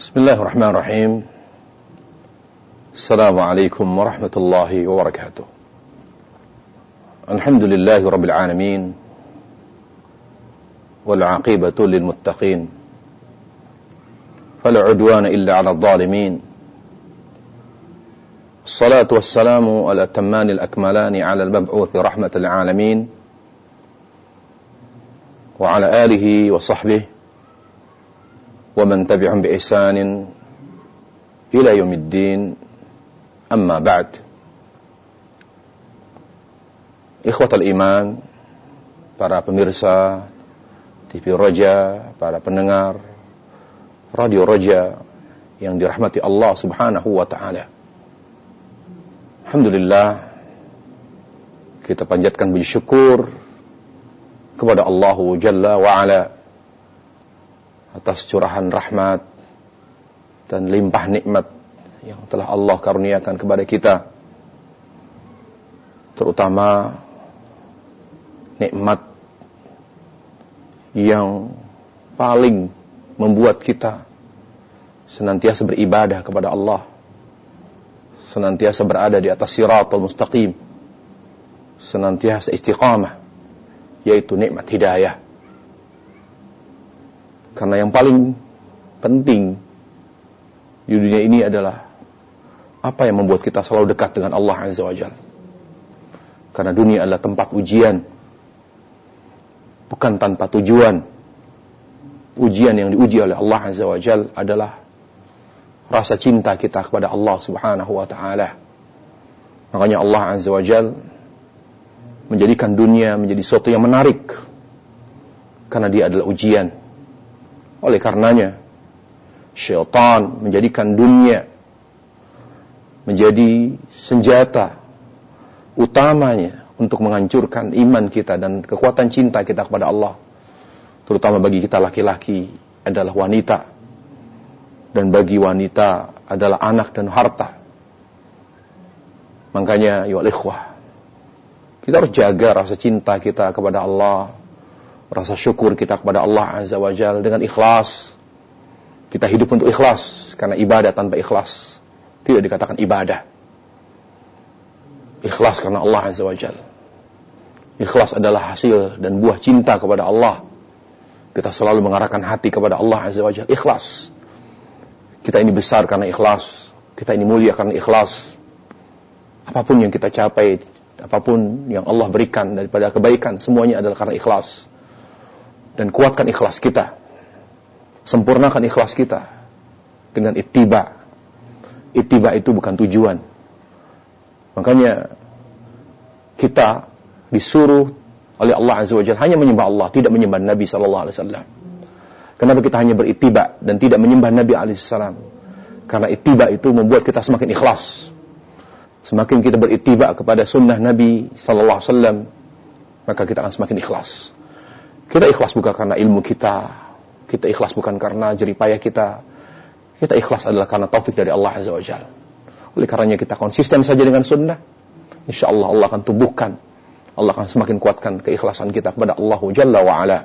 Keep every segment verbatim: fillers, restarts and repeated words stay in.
Bismillahirrahmanirrahim. Assalamualaikum warahmatullahi wabarakatuh. Alhamdulillahi rabbil alamin. Wal 'aqibatu lil muttaqin. Fala 'udwana illa 'alal zalimin. Assalatu wassalamu ala tammanil akmalani 'ala al-mab'uuthi rahmatal 'alamin. Wa 'ala alihi wa sahbihi ومن تبعهم بإحسان إلى يوم الدين أما بعد. Ikhwatal iman, para pemirsa T V Roja, para pendengar Radio Roja yang dirahmati Allah Subhanahu wa taala. Alhamdulillah, kita panjatkan puji syukur kepada Allah Jalla wa Ala atas curahan rahmat dan limpah nikmat yang telah Allah karuniakan kepada kita, terutama nikmat yang paling membuat kita senantiasa beribadah kepada Allah, senantiasa berada di atas siratal mustaqim, senantiasa istiqamah, yaitu nikmat hidayah. Karena yang paling penting di dunia ini adalah apa yang membuat kita selalu dekat dengan Allah Azza wa Jalla. Karena dunia adalah tempat ujian, bukan tanpa tujuan. Ujian yang diuji oleh Allah Azza wa Jalla adalah rasa cinta kita kepada Allah Subhanahu wa taala. Makanya Allah Azza wa Jalla menjadikan dunia menjadi sesuatu yang menarik, karena dia adalah ujian. Oleh karenanya, syaitan menjadikan dunia menjadi senjata utamanya untuk menghancurkan iman kita dan kekuatan cinta kita kepada Allah. Terutama bagi kita laki-laki adalah wanita, dan bagi wanita adalah anak dan harta. Makanya, ya ikhwah, kita harus jaga rasa cinta kita kepada Allah, rasa syukur kita kepada Allah Azza wa Jalla dengan ikhlas. Kita hidup untuk ikhlas, karena ibadah tanpa ikhlas tidak dikatakan ibadah. Ikhlas karena Allah Azza wa Jalla. Ikhlas adalah hasil dan buah cinta kepada Allah. Kita selalu mengarahkan hati kepada Allah Azza wa Jalla. Ikhlas. Kita ini besar karena ikhlas. Kita ini mulia karena ikhlas. Apapun yang kita capai, apapun yang Allah berikan daripada kebaikan, semuanya adalah karena ikhlas. Dan kuatkan ikhlas kita, sempurnakan ikhlas kita dengan ittiba. Ittiba itu bukan tujuan. Makanya kita disuruh oleh Allah Azza wa Jalla hanya menyembah Allah, tidak menyembah Nabi sallallahu alaihi wasallam. Kenapa kita hanya berittiba dan tidak menyembah Nabi alaihi salam? Karena ittiba itu membuat kita semakin ikhlas. Semakin kita berittiba kepada sunnah Nabi sallallahu alaihi wasallam, maka kita akan semakin ikhlas. Kita ikhlas bukan karena ilmu kita, kita ikhlas bukan karena jeripayah kita, kita ikhlas adalah karena taufik dari Allah Azza wa Jalla. Oleh karenanya kita konsisten saja dengan sunnah, insyaallah Allah akan tumbuhkan, Allah akan semakin kuatkan keikhlasan kita kepada Allah Jalla wa Ala.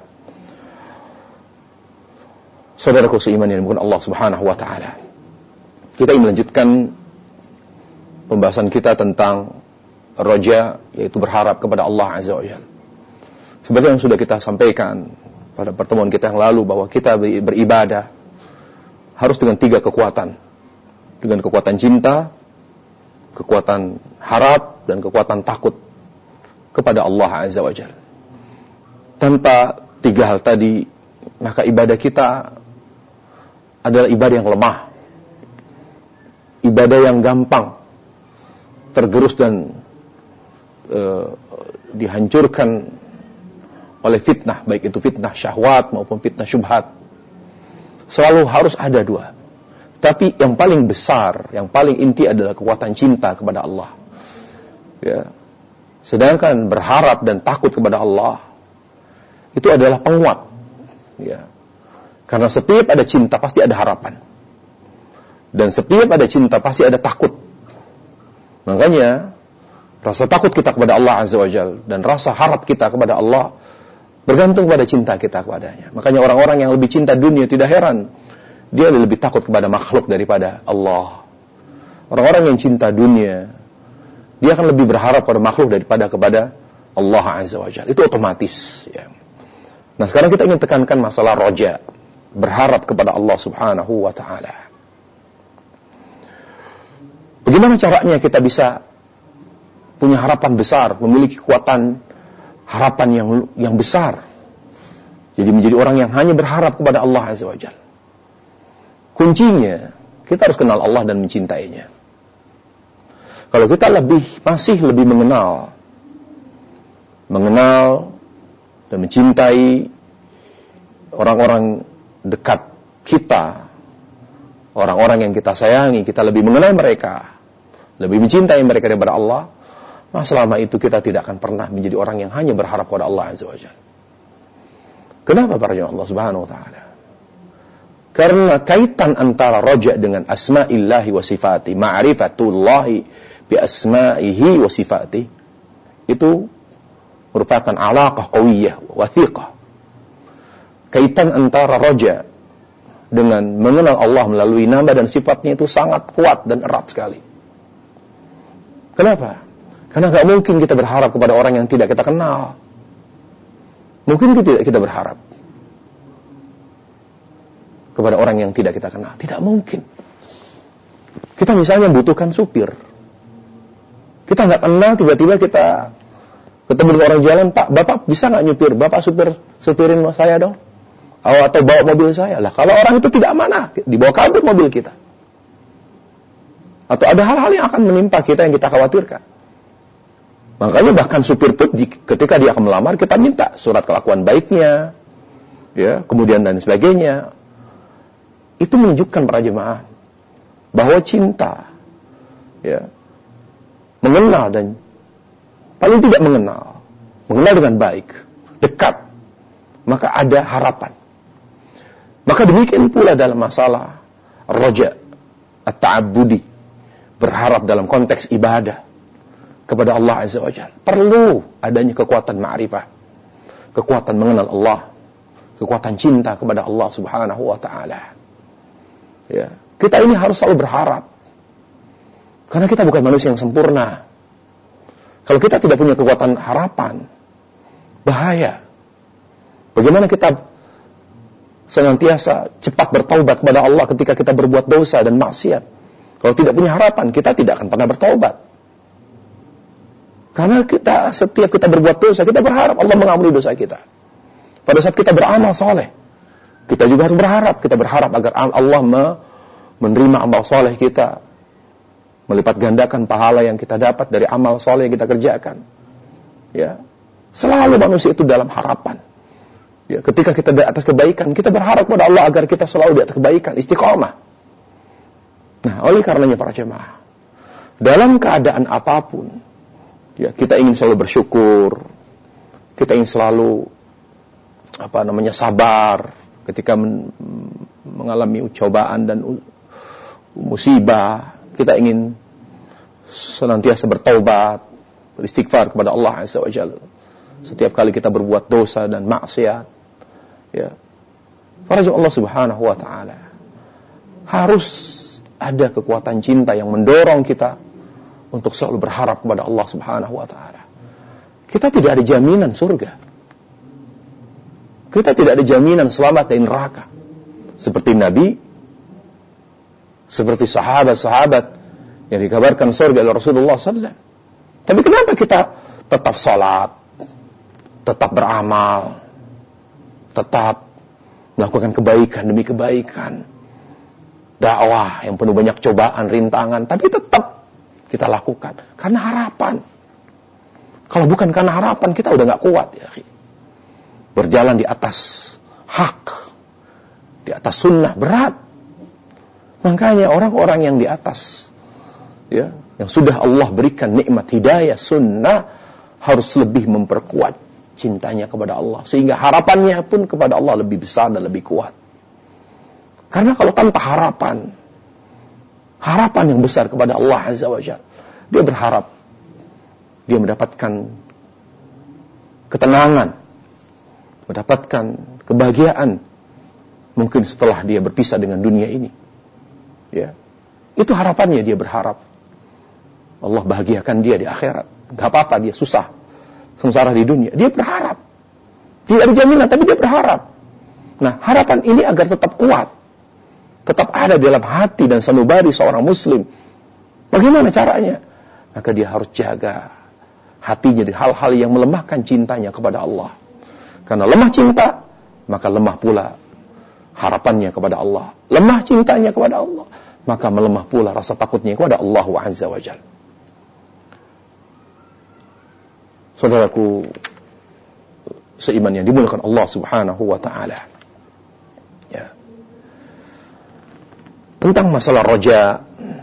Saudaraku seiman yang dimuliakan Allah Subhanahu wa taala, kita ingin melanjutkan pembahasan kita tentang roja, yaitu berharap kepada Allah Azza wa Jalla. Seperti yang sudah kita sampaikan pada pertemuan kita yang lalu, bahwa kita beribadah harus dengan tiga kekuatan. Dengan kekuatan cinta, kekuatan harap, dan kekuatan takut kepada Allah Azza wa Jalla. Tanpa tiga hal tadi, maka ibadah kita adalah ibadah yang lemah. Ibadah yang gampang tergerus dan uh, dihancurkan oleh fitnah, baik itu fitnah syahwat maupun fitnah syubhat. Selalu harus ada dua. Tapi yang paling besar, yang paling inti adalah kekuatan cinta kepada Allah. Ya. Sedangkan berharap dan takut kepada Allah itu adalah penguat. Ya. Karena setiap ada cinta pasti ada harapan. Dan setiap ada cinta pasti ada takut. Makanya rasa takut kita kepada Allah Azza wa Jalla dan rasa harap kita kepada Allah bergantung pada cinta kita kepadanya. Makanya orang-orang yang lebih cinta dunia tidak heran dia lebih takut kepada makhluk daripada Allah. Orang-orang yang cinta dunia, dia akan lebih berharap pada makhluk daripada kepada Allah Azza wa Jalla. Itu otomatis, ya. Nah, sekarang kita ingin tekankan masalah roja, berharap kepada Allah Subhanahu wa ta'ala. Bagaimana caranya kita bisa punya harapan besar, memiliki kekuatan harapan yang yang besar. Jadi menjadi orang yang hanya berharap kepada Allah Azza wa Jalla. Kuncinya, kita harus kenal Allah dan mencintainya. Kalau kita lebih masih lebih mengenal mengenal dan mencintai orang-orang dekat kita, orang-orang yang kita sayangi, kita lebih mengenal mereka, lebih mencintai mereka daripada Allah, maka selama itu kita tidak akan pernah menjadi orang yang hanya berharap kepada Allah Azza wa Jalla. Kenapa para jemaah Allah Subhanahu wa ta'ala? Karena kaitan antara roja dengan asma'illahi wa sifati, ma'rifatullahi bi asma'ihi wa sifati, itu merupakan alaqah qawiyah, wathiqah. Kaitan antara roja dengan mengenal Allah melalui nama dan sifatnya itu sangat kuat dan erat sekali. Kenapa? Karena gak mungkin kita berharap kepada orang yang tidak kita kenal. Mungkin tidak kita berharap kepada orang yang tidak kita kenal. Tidak mungkin. Kita misalnya butuhkan supir. Kita gak kenal, tiba-tiba kita ketemu dengan orang jalan, Pak, Bapak bisa gak nyupir? Bapak supir, supirin saya dong. Atau bawa mobil saya. Lah, kalau orang itu tidak amanah, dibawa kabur mobil kita. Atau ada hal-hal yang akan menimpa kita yang kita khawatirkan. Makanya bahkan supir pun ketika dia akan melamar, kita minta surat kelakuan baiknya, ya, kemudian dan sebagainya. Itu menunjukkan para jemaah bahwa cinta, ya, mengenal dan paling tidak mengenal, mengenal dengan baik, dekat, maka ada harapan. Maka demikian pula dalam masalah roja, at-ta'abbudi, berharap dalam konteks ibadah kepada Allah Azza wa Jalla. Perlu adanya kekuatan ma'rifah, kekuatan mengenal Allah, kekuatan cinta kepada Allah Subhanahu wa ta'ala. Ya, kita ini harus selalu berharap. Karena kita bukan manusia yang sempurna. Kalau kita tidak punya kekuatan harapan, bahaya. Bagaimana kita senantiasa cepat bertaubat kepada Allah ketika kita berbuat dosa dan maksiat? Kalau tidak punya harapan, kita tidak akan pernah bertaubat. Karena kita setiap kita berbuat dosa, kita berharap Allah mengampuni dosa kita. Pada saat kita beramal soleh, kita juga harus berharap. Kita berharap agar Allah menerima amal soleh kita, melipat gandakan pahala yang kita dapat dari amal soleh yang kita kerjakan. Ya, selalu manusia itu dalam harapan. Ya, ketika kita di atas kebaikan, kita berharap kepada Allah agar kita selalu di atas kebaikan, istiqomah. Nah, oleh karenanya para jemaah, dalam keadaan apapun, ya, kita ingin selalu bersyukur, kita ingin selalu apa namanya sabar ketika men- mengalami cobaan dan musibah. Kita ingin senantiasa bertaubat, beristighfar kepada Allah Azza wa Jalla setiap kali kita berbuat dosa dan maksiat. Ya, para jemaah Allah Subhanahu wa ta'ala, harus ada kekuatan cinta yang mendorong kita untuk selalu berharap kepada Allah Subhanahu wa ta'ala. Kita tidak ada jaminan surga. Kita tidak ada jaminan selamat dari neraka. Seperti Nabi, seperti sahabat-sahabat yang dikabarkan surga oleh Rasulullah sallallahu alaihi wasallam. Tapi kenapa kita tetap salat, tetap beramal, tetap melakukan kebaikan demi kebaikan, dakwah yang penuh banyak cobaan, rintangan, tapi tetap kita lakukan karena harapan. Kalau bukan karena harapan, kita udah gak kuat, ya. Berjalan di atas hak, di atas sunnah, berat. Makanya orang-orang yang di atas, ya, yang sudah Allah berikan nikmat hidayah sunnah, harus lebih memperkuat cintanya kepada Allah, sehingga harapannya pun kepada Allah lebih besar dan lebih kuat. Karena kalau tanpa harapan, harapan yang besar kepada Allah Azza wa Jalla, dia berharap dia mendapatkan ketenangan, mendapatkan kebahagiaan Mungkin setelah dia berpisah dengan dunia ini. Ya. Itu harapannya, dia berharap Allah bahagiakan dia di akhirat. Gak apa-apa dia susah, sengsara di dunia. Dia berharap. Tidak ada jaminan, tapi dia berharap. Nah, harapan ini agar tetap kuat, tetap ada dalam hati dan sanubari seorang muslim. Bagaimana caranya? Maka dia harus jaga hatinya dari hal-hal yang melemahkan cintanya kepada Allah. Karena lemah cinta, maka lemah pula harapannya kepada Allah. Lemah cintanya kepada Allah, maka melemah pula rasa takutnya kepada Allah Azza wa Jalla. Saudaraku seiman yang dimuliakan Allah Subhanahu wa taala. Ya. Tentang masalah roja,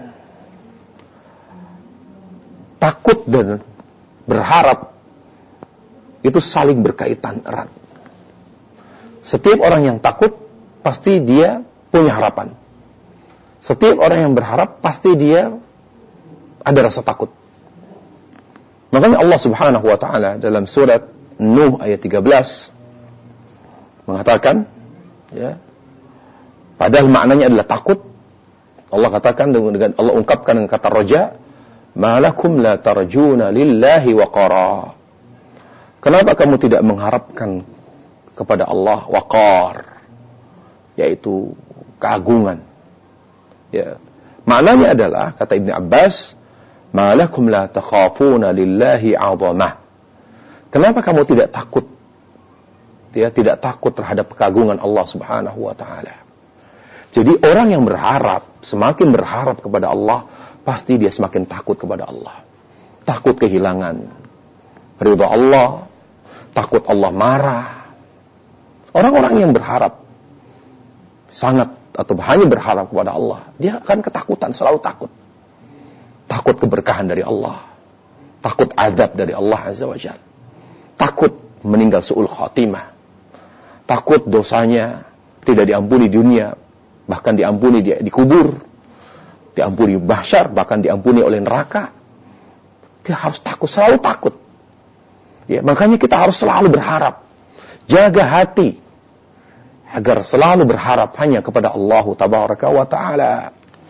takut dan berharap itu saling berkaitan erat. Setiap orang yang takut pasti dia punya harapan. Setiap orang yang berharap pasti dia ada rasa takut. Makanya Allah Subhanahu wa taala dalam surat Nuh ayat tiga belas mengatakan, ya, padahal maknanya adalah takut. Allah katakan dengan Allah ungkapkan dengan kata roja, malakum la tarjuna lillahi waqara. Kenapa kamu tidak mengharapkan kepada Allah waqar, yaitu keagungan? Ya. Maknanya adalah, kata Ibnu Abbas, malakum la takhafuna lillahi 'azamah. Kenapa kamu tidak takut? Dia tidak takut terhadap keagungan Allah Subhanahu wa taala. Jadi orang yang berharap, semakin berharap kepada Allah, pasti dia semakin takut kepada Allah. Takut kehilangan ridha Allah, takut Allah marah. Orang-orang yang berharap sangat atau hanya berharap kepada Allah, dia akan ketakutan, selalu takut. Takut keberkahan dari Allah, takut azab dari Allah Azza wa Jalla, takut meninggal su'ul khatimah, takut dosanya tidak diampuni di dunia, bahkan diampuni di, di kubur, diampuni mahsyar, bahkan diampuni oleh neraka. Dia harus takut, selalu takut. Ya, makanya kita harus selalu berharap, jaga hati agar selalu berharap hanya kepada Allah Tabaraka wa Ta'ala.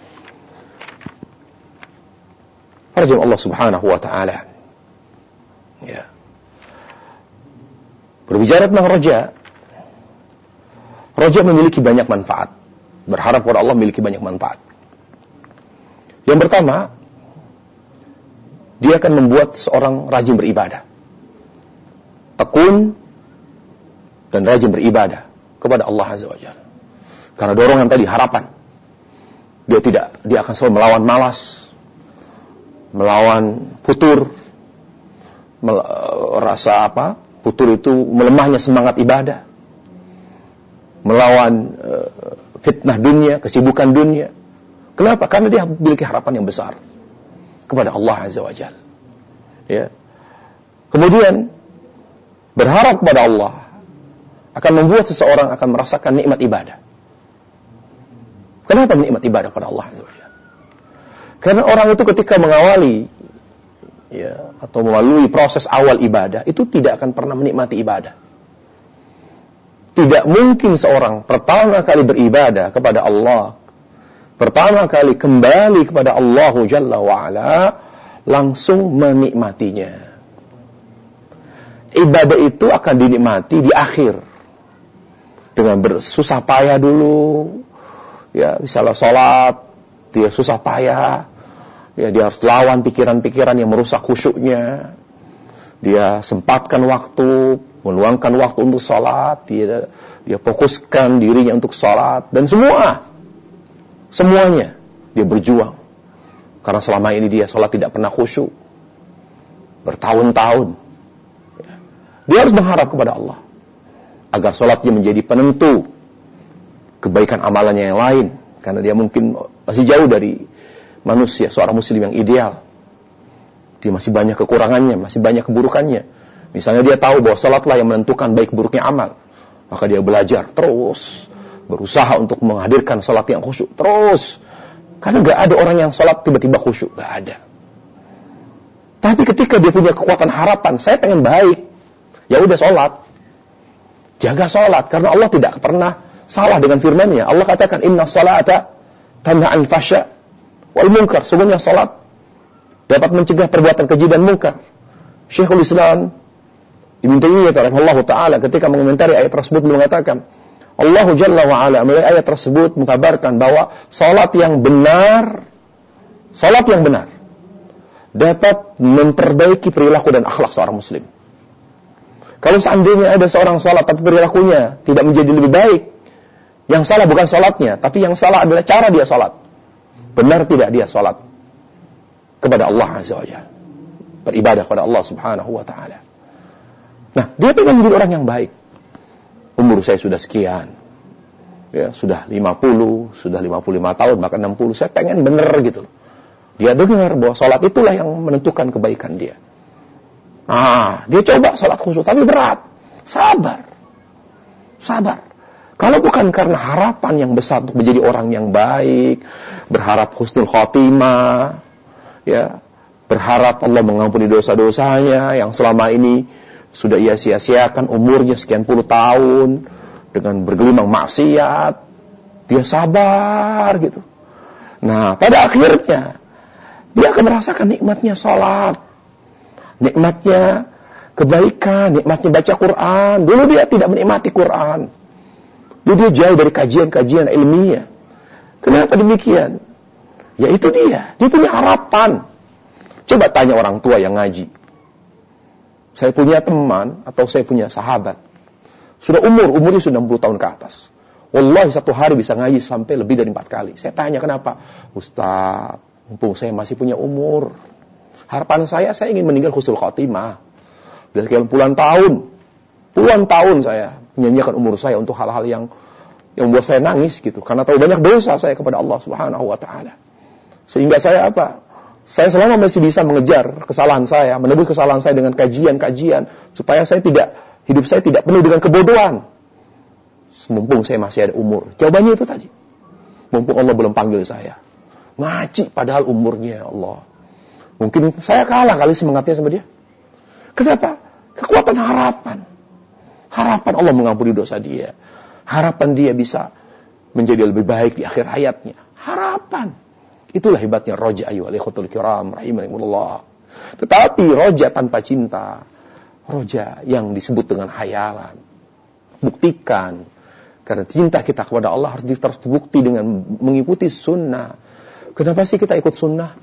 Rajam Allah Subhanahu wa Ta'ala. Ya. Berbicara tentang roja, roja memiliki banyak manfaat. Berharap kepada Allah memiliki banyak manfaat. Yang pertama, dia akan membuat seorang rajin beribadah, tekun dan rajin beribadah kepada Allah Azza wa Jalla. Karena dorongan tadi, harapan. Dia tidak, dia akan selalu melawan malas, melawan futur, mel- rasa apa? Futur itu melemahnya semangat ibadah, melawan uh, fitnah dunia, kesibukan dunia. Kenapa? Karena dia memiliki harapan yang besar kepada Allah Azza wa Jalla. Ya. Kemudian berharap kepada Allah akan membuat seseorang akan merasakan nikmat ibadah. Kenapa nikmat ibadah kepada Allah Azza wa Jalla? Karena orang itu ketika mengawali, ya, atau melalui proses awal ibadah, itu tidak akan pernah menikmati ibadah. Tidak mungkin seorang pertama kali beribadah kepada Allah, pertama kali kembali kepada Allah Jalla wa'ala, langsung menikmatinya. Ibadah itu akan dinikmati di akhir, dengan bersusah payah dulu. Ya, misalnya sholat, dia susah payah, ya, dia harus lawan pikiran-pikiran yang merusak khusyuknya. Dia sempatkan waktu, meluangkan waktu untuk sholat, dia, dia fokuskan dirinya untuk sholat, dan semua, semuanya dia berjuang. Karena selama ini dia sholat tidak pernah khusyuk, bertahun-tahun. Dia harus berharap kepada Allah agar sholatnya menjadi penentu kebaikan amalannya yang lain. Karena dia mungkin masih jauh dari manusia, seorang muslim yang ideal. Dia masih banyak kekurangannya, masih banyak keburukannya. Misalnya dia tahu bahwa salatlah yang menentukan baik buruknya amal, maka dia belajar terus, berusaha untuk menghadirkan salat yang khusyuk terus. Karena gak ada orang yang salat tiba-tiba khusyuk, gak ada. Tapi ketika dia punya kekuatan harapan, saya pengen baik, ya udah salat, jaga salat, karena Allah tidak pernah salah dengan firman-Nya. Allah katakan, "Inna salata tanha 'anil fahsya wal munkar." Sungguhnya salat dapat mencegah perbuatan keji dan munkar. Syekhul Islam Ibnu Taimiyah rahimahullahu taala ketika mengomentari ayat tersebut mengatakan, Allah Jalla wa Ala melalui ayat tersebut mengkabarkan bahwa salat yang benar, salat yang benar dapat memperbaiki perilaku dan akhlak seorang muslim. Kalau seandainya ada seorang salat tapi perilakunya tidak menjadi lebih baik, yang salah bukan salatnya, tapi yang salah adalah cara dia salat. Benar tidak dia salat kepada Allah Azza wa Jalla, beribadah kepada Allah Subhanahu wa taala. Nah, dia pengen menjadi orang yang baik. Umur saya sudah sekian. Ya, sudah lima puluh, sudah lima puluh lima tahun, bahkan enam puluh. Saya pengen bener gitu. Dia dengar bahwa salat itulah yang menentukan kebaikan dia. Ah, dia coba salat khusyuk tapi berat. Sabar. Sabar. Kalau bukan karena harapan yang besar untuk menjadi orang yang baik, berharap husnul khotimah, ya, berharap Allah mengampuni dosa-dosanya yang selama ini sudah ia sia-siakan umurnya sekian puluh tahun dengan bergelimang maksiat, dia sabar gitu. Nah, pada akhirnya dia akan merasakan nikmatnya salat, nikmatnya kebaikan, nikmatnya baca Quran. Dulu dia tidak menikmati Quran. Dulu dia jauh dari kajian-kajian ilmiah. Kenapa demikian? Ya itu dia. Dia punya harapan. Coba tanya orang tua yang ngaji. Saya punya teman atau saya punya sahabat. Sudah umur, umurnya sudah enam puluh tahun ke atas. Wallahi satu hari bisa ngaji sampai lebih dari empat kali. Saya tanya kenapa? Ustaz, mumpung saya masih punya umur. Harapan saya, saya ingin meninggal husnul khotimah. Sudah sekian puluhan tahun. Puluhan tahun saya menyanyikan umur saya untuk hal-hal yang yang membuat saya nangis gitu. Karena tahu banyak dosa saya kepada Allah Subhanahu wa ta'ala. Sehingga saya apa? Saya selama masih bisa mengejar kesalahan saya, menebus kesalahan saya dengan kajian-kajian, supaya saya tidak, hidup saya tidak penuh dengan kebodohan. Mumpung saya masih ada umur. Jawabannya itu tadi. Mumpung Allah belum panggil saya. Ngaji padahal umurnya Allah. Mungkin saya kalah kali semangatnya sama dia. Kenapa? Kekuatan harapan. Harapan Allah mengampuni dosa dia. Harapan dia bisa menjadi lebih baik di akhir hayatnya. Harapan. Itulah hebatnya roja ayyuhal ikhwatul kiram rahimakumullah. Tetapi roja tanpa cinta, roja yang disebut dengan hayalan. Buktikan. Karena cinta kita kepada Allah harus terus dibukti dengan mengikuti sunnah. Kenapa sih kita ikut sunnah?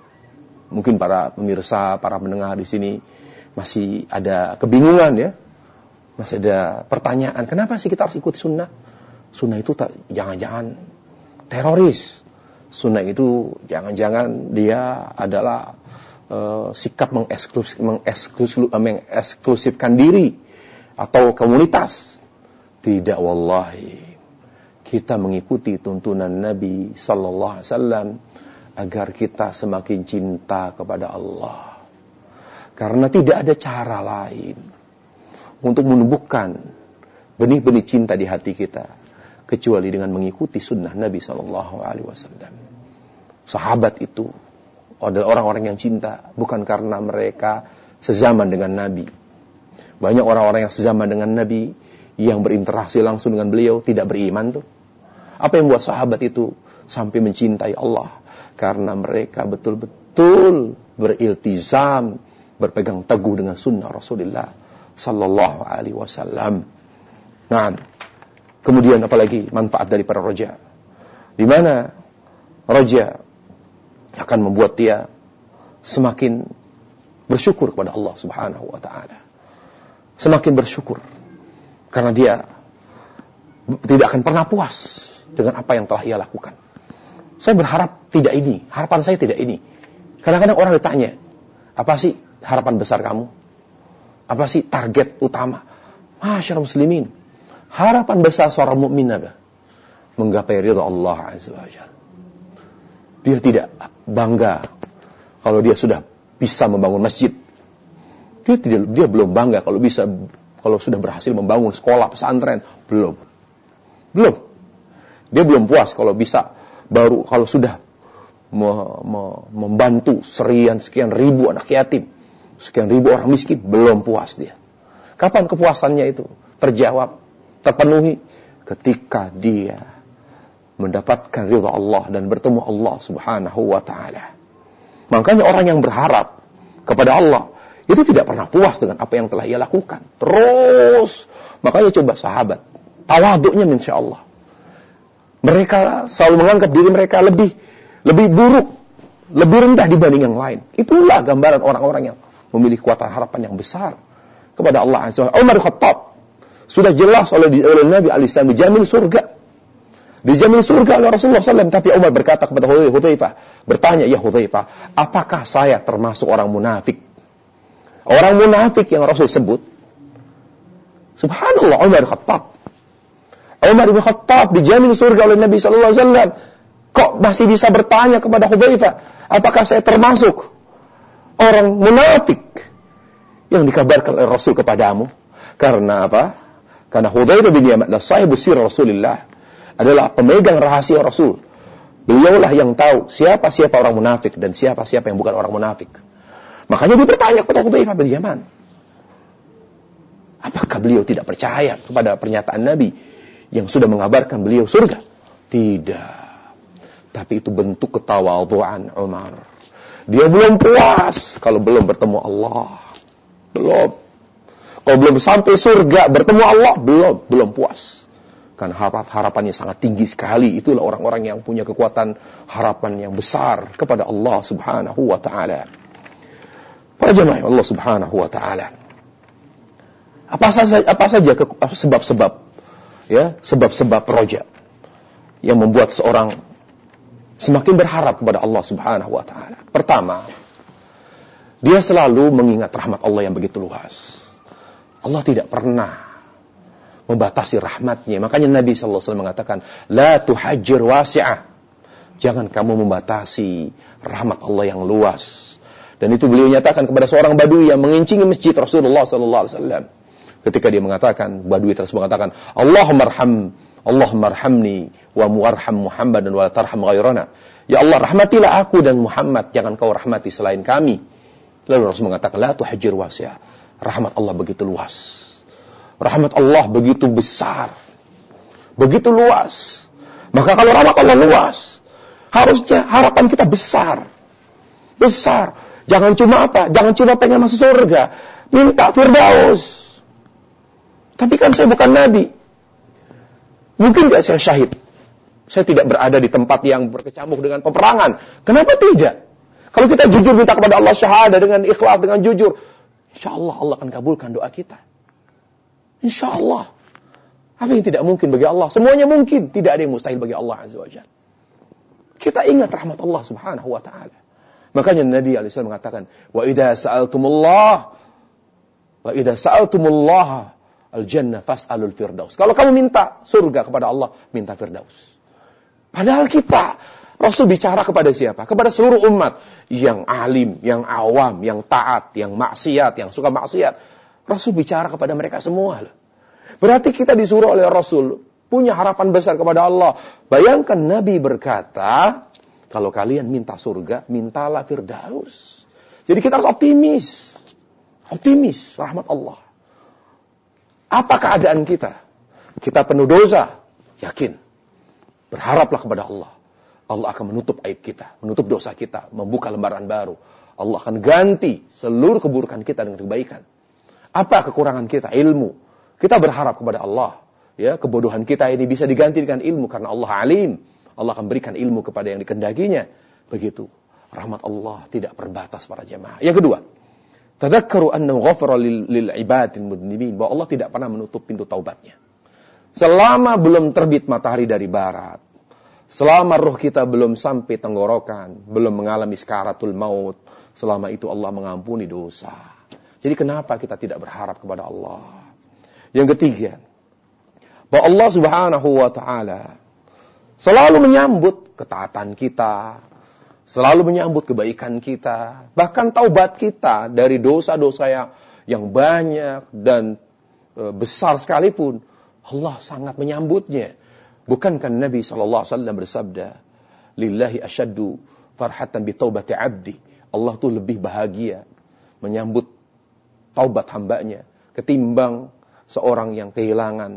Mungkin para pemirsa, para pendengar di sini masih ada kebingungan ya. Masih ada pertanyaan, kenapa sih kita harus ikut sunnah? Sunnah itu tak, jangan-jangan teroris. Sunnah itu jangan-jangan dia adalah uh, sikap mengeksklusif, mengeksklusif, mengeksklusifkan diri atau komunitas. Tidak, wallahi. Kita mengikuti tuntunan Nabi sallallahu alaihi wasallam agar kita semakin cinta kepada Allah. Karena tidak ada cara lain untuk menumbuhkan benih-benih cinta di hati kita kecuali dengan mengikuti sunnah Nabi sallallahu alaihi wasallam. Sahabat itu adalah orang-orang yang cinta bukan karena mereka sezaman dengan Nabi. Banyak orang-orang yang sezaman dengan Nabi yang berinteraksi langsung dengan beliau tidak beriman tuh. Apa yang membuat sahabat itu sampai mencintai Allah? Karena mereka betul-betul beriltizam, berpegang teguh dengan sunnah Rasulullah sallallahu alaihi wasallam. Nah, kemudian apalagi manfaat dari para roja? Di mana roja akan membuat dia semakin bersyukur kepada Allah Subhanahu wa taala. Semakin bersyukur karena dia tidak akan pernah puas dengan apa yang telah ia lakukan. Saya berharap tidak ini, harapan saya tidak ini. Kadang-kadang orang ditanya, apa sih harapan besar kamu? Apa sih target utama? Masyaallah muslimin, harapan besar seorang mukmin apa? Menggapai ridha Allah Azza wa Jalla. Dia tidak bangga kalau dia sudah bisa membangun masjid. Dia tidak, dia belum bangga kalau bisa, kalau sudah berhasil membangun sekolah pesantren, belum. Belum. Dia belum puas kalau bisa, baru kalau sudah me, me, membantu serian sekian ribu anak yatim, sekian ribu orang miskin, belum puas dia. Kapan kepuasannya itu terjawab, terpenuhi? ketika dia mendapatkan ridha Allah dan bertemu Allah Subhanahu wa ta'ala. Makanya orang yang berharap kepada Allah itu tidak pernah puas dengan apa yang telah ia lakukan. Terus, makanya coba sahabat, tawaduknya insya Allah. Mereka selalu menganggap diri mereka lebih lebih buruk, lebih rendah dibanding yang lain. Itulah gambaran orang-orang yang memiliki kekuatan harapan yang besar kepada Allah Azza wa Jalla. Umar Khattab sudah jelas oleh, oleh Nabi alaihi salam dijamin surga. Dijamin surga oleh Rasulullah shallallahu alaihi wasallam. Tapi Umar berkata kepada Hudzaifah, bertanya, ya Hudzaifah, apakah saya termasuk orang munafik? Orang munafik yang Rasul sebut. Subhanallah, Umar bin Khattab. Umar bin Khattab dijamin surga oleh Nabi shallallahu alaihi wasallam. Kok masih bisa bertanya kepada Hudzaifah, apakah saya termasuk orang munafik yang dikabarkan oleh Rasul kepadamu? Karena apa? Karena Hudzaifah bin Yaman adalah sahibus sir Rasulullah, adalah pemegang rahasia Rasul. Beliaulah yang tahu siapa-siapa orang munafik dan siapa-siapa yang bukan orang munafik. Makanya dia bertanya kepada Hudzaifah bin Yaman, apakah beliau tidak percaya kepada pernyataan Nabi yang sudah mengabarkan beliau surga? Tidak. Tapi itu bentuk ketawadhuan Umar. Dia belum puas kalau belum bertemu Allah. Belum. Kalau belum sampai surga bertemu Allah, belum, belum puas. Karena harapannya sangat tinggi sekali. Itulah orang-orang yang punya kekuatan harapan yang besar kepada Allah Subhanahu wa ta'ala. Para jemaah Allah Subhanahu wa ta'ala, apa saja apa saja sebab-sebab ya, sebab-sebab roja yang membuat seorang semakin berharap kepada Allah Subhanahu wa ta'ala. Pertama, dia selalu mengingat rahmat Allah yang begitu luas. Allah tidak pernah membatasi rahmatnya. Makanya Nabi sallallahu alaihi wasallam mengatakan, la tuhajjir wasi'ah. Jangan kamu membatasi rahmat Allah yang luas. Dan itu beliau nyatakan kepada seorang badui yang mengincingi masjid Rasulullah sallallahu alaihi wasallam. Ketika dia mengatakan, badui tersebut mengatakan, Allahumma arham, Allahumma arhamni wa muarham Muhammad dan wa tarham ghairana. Ya Allah, rahmatilah aku dan Muhammad, jangan kau rahmati selain kami. Lalu Rasul mengatakan, la tuhajjir wasi'ah. Rahmat Allah begitu luas. Rahmat Allah begitu besar, begitu luas. Maka kalau rahmat Allah luas, harusnya harapan kita besar. Besar. Jangan cuma apa? Jangan cuma pengen masuk surga. Minta Firdaus. Tapi kan saya bukan Nabi. Mungkin gak saya syahid? Saya tidak berada di tempat yang berkecamuk dengan peperangan. Kenapa tidak? Kalau kita jujur minta kepada Allah syahadah dengan ikhlas, dengan jujur, insya Allah Allah akan kabulkan doa kita. Insya Allah. Apa yang tidak mungkin bagi Allah? Semuanya mungkin. Tidak ada yang mustahil bagi Allah Azza wa Jalla. Kita ingat rahmat Allah Subhanahu wa ta'ala. Makanya Nabi alaihi wasallam mengatakan, wa idza sa'altumullah wa idza sa'altumullah al-jannah fas'alul firdaus. Kalau kamu minta surga kepada Allah, minta firdaus. Padahal kita, Rasul bicara kepada siapa? Kepada seluruh umat yang alim, yang awam, yang taat, yang maksiat, yang suka maksiat. Rasul bicara kepada mereka semua. Berarti kita disuruh oleh Rasul punya harapan besar kepada Allah. Bayangkan Nabi berkata, kalau kalian minta surga, mintalah firdaus. Jadi kita harus optimis. Optimis rahmat Allah. Apa keadaan kita? Kita penuh dosa. Yakin. Berharaplah kepada Allah. Allah akan menutup aib kita, menutup dosa kita, membuka lembaran baru. Allah akan ganti seluruh keburukan kita dengan kebaikan. Apa kekurangan kita? Ilmu. Kita berharap kepada Allah. Ya, kebodohan kita ini bisa diganti dengan ilmu karena Allah alim. Allah akan berikan ilmu kepada yang dikendakinya. Begitu. Rahmat Allah tidak terbatas para jemaah. Yang kedua, tadzakkaru annahu ghafara lil, lil ibadil mudnibin, bahwa Allah tidak pernah menutup pintu taubatnya. Selama belum terbit matahari dari barat, selama ruh kita belum sampai tenggorokan, belum mengalami sakaratul maut, selama itu Allah mengampuni dosa. Jadi kenapa kita tidak berharap kepada Allah? Yang ketiga, bahwa Allah Subhanahu wa ta'ala selalu menyambut ketaatan kita, selalu menyambut kebaikan kita, bahkan taubat kita dari dosa-dosa yang, yang banyak dan e, besar sekalipun, Allah sangat menyambutnya. Bukankah Nabi sallallahu alaihi wasallam bersabda, lillahi asyaddu farhatan bi taubati abdi. Allah tuh lebih bahagia menyambut taubat hambanya ketimbang seorang yang kehilangan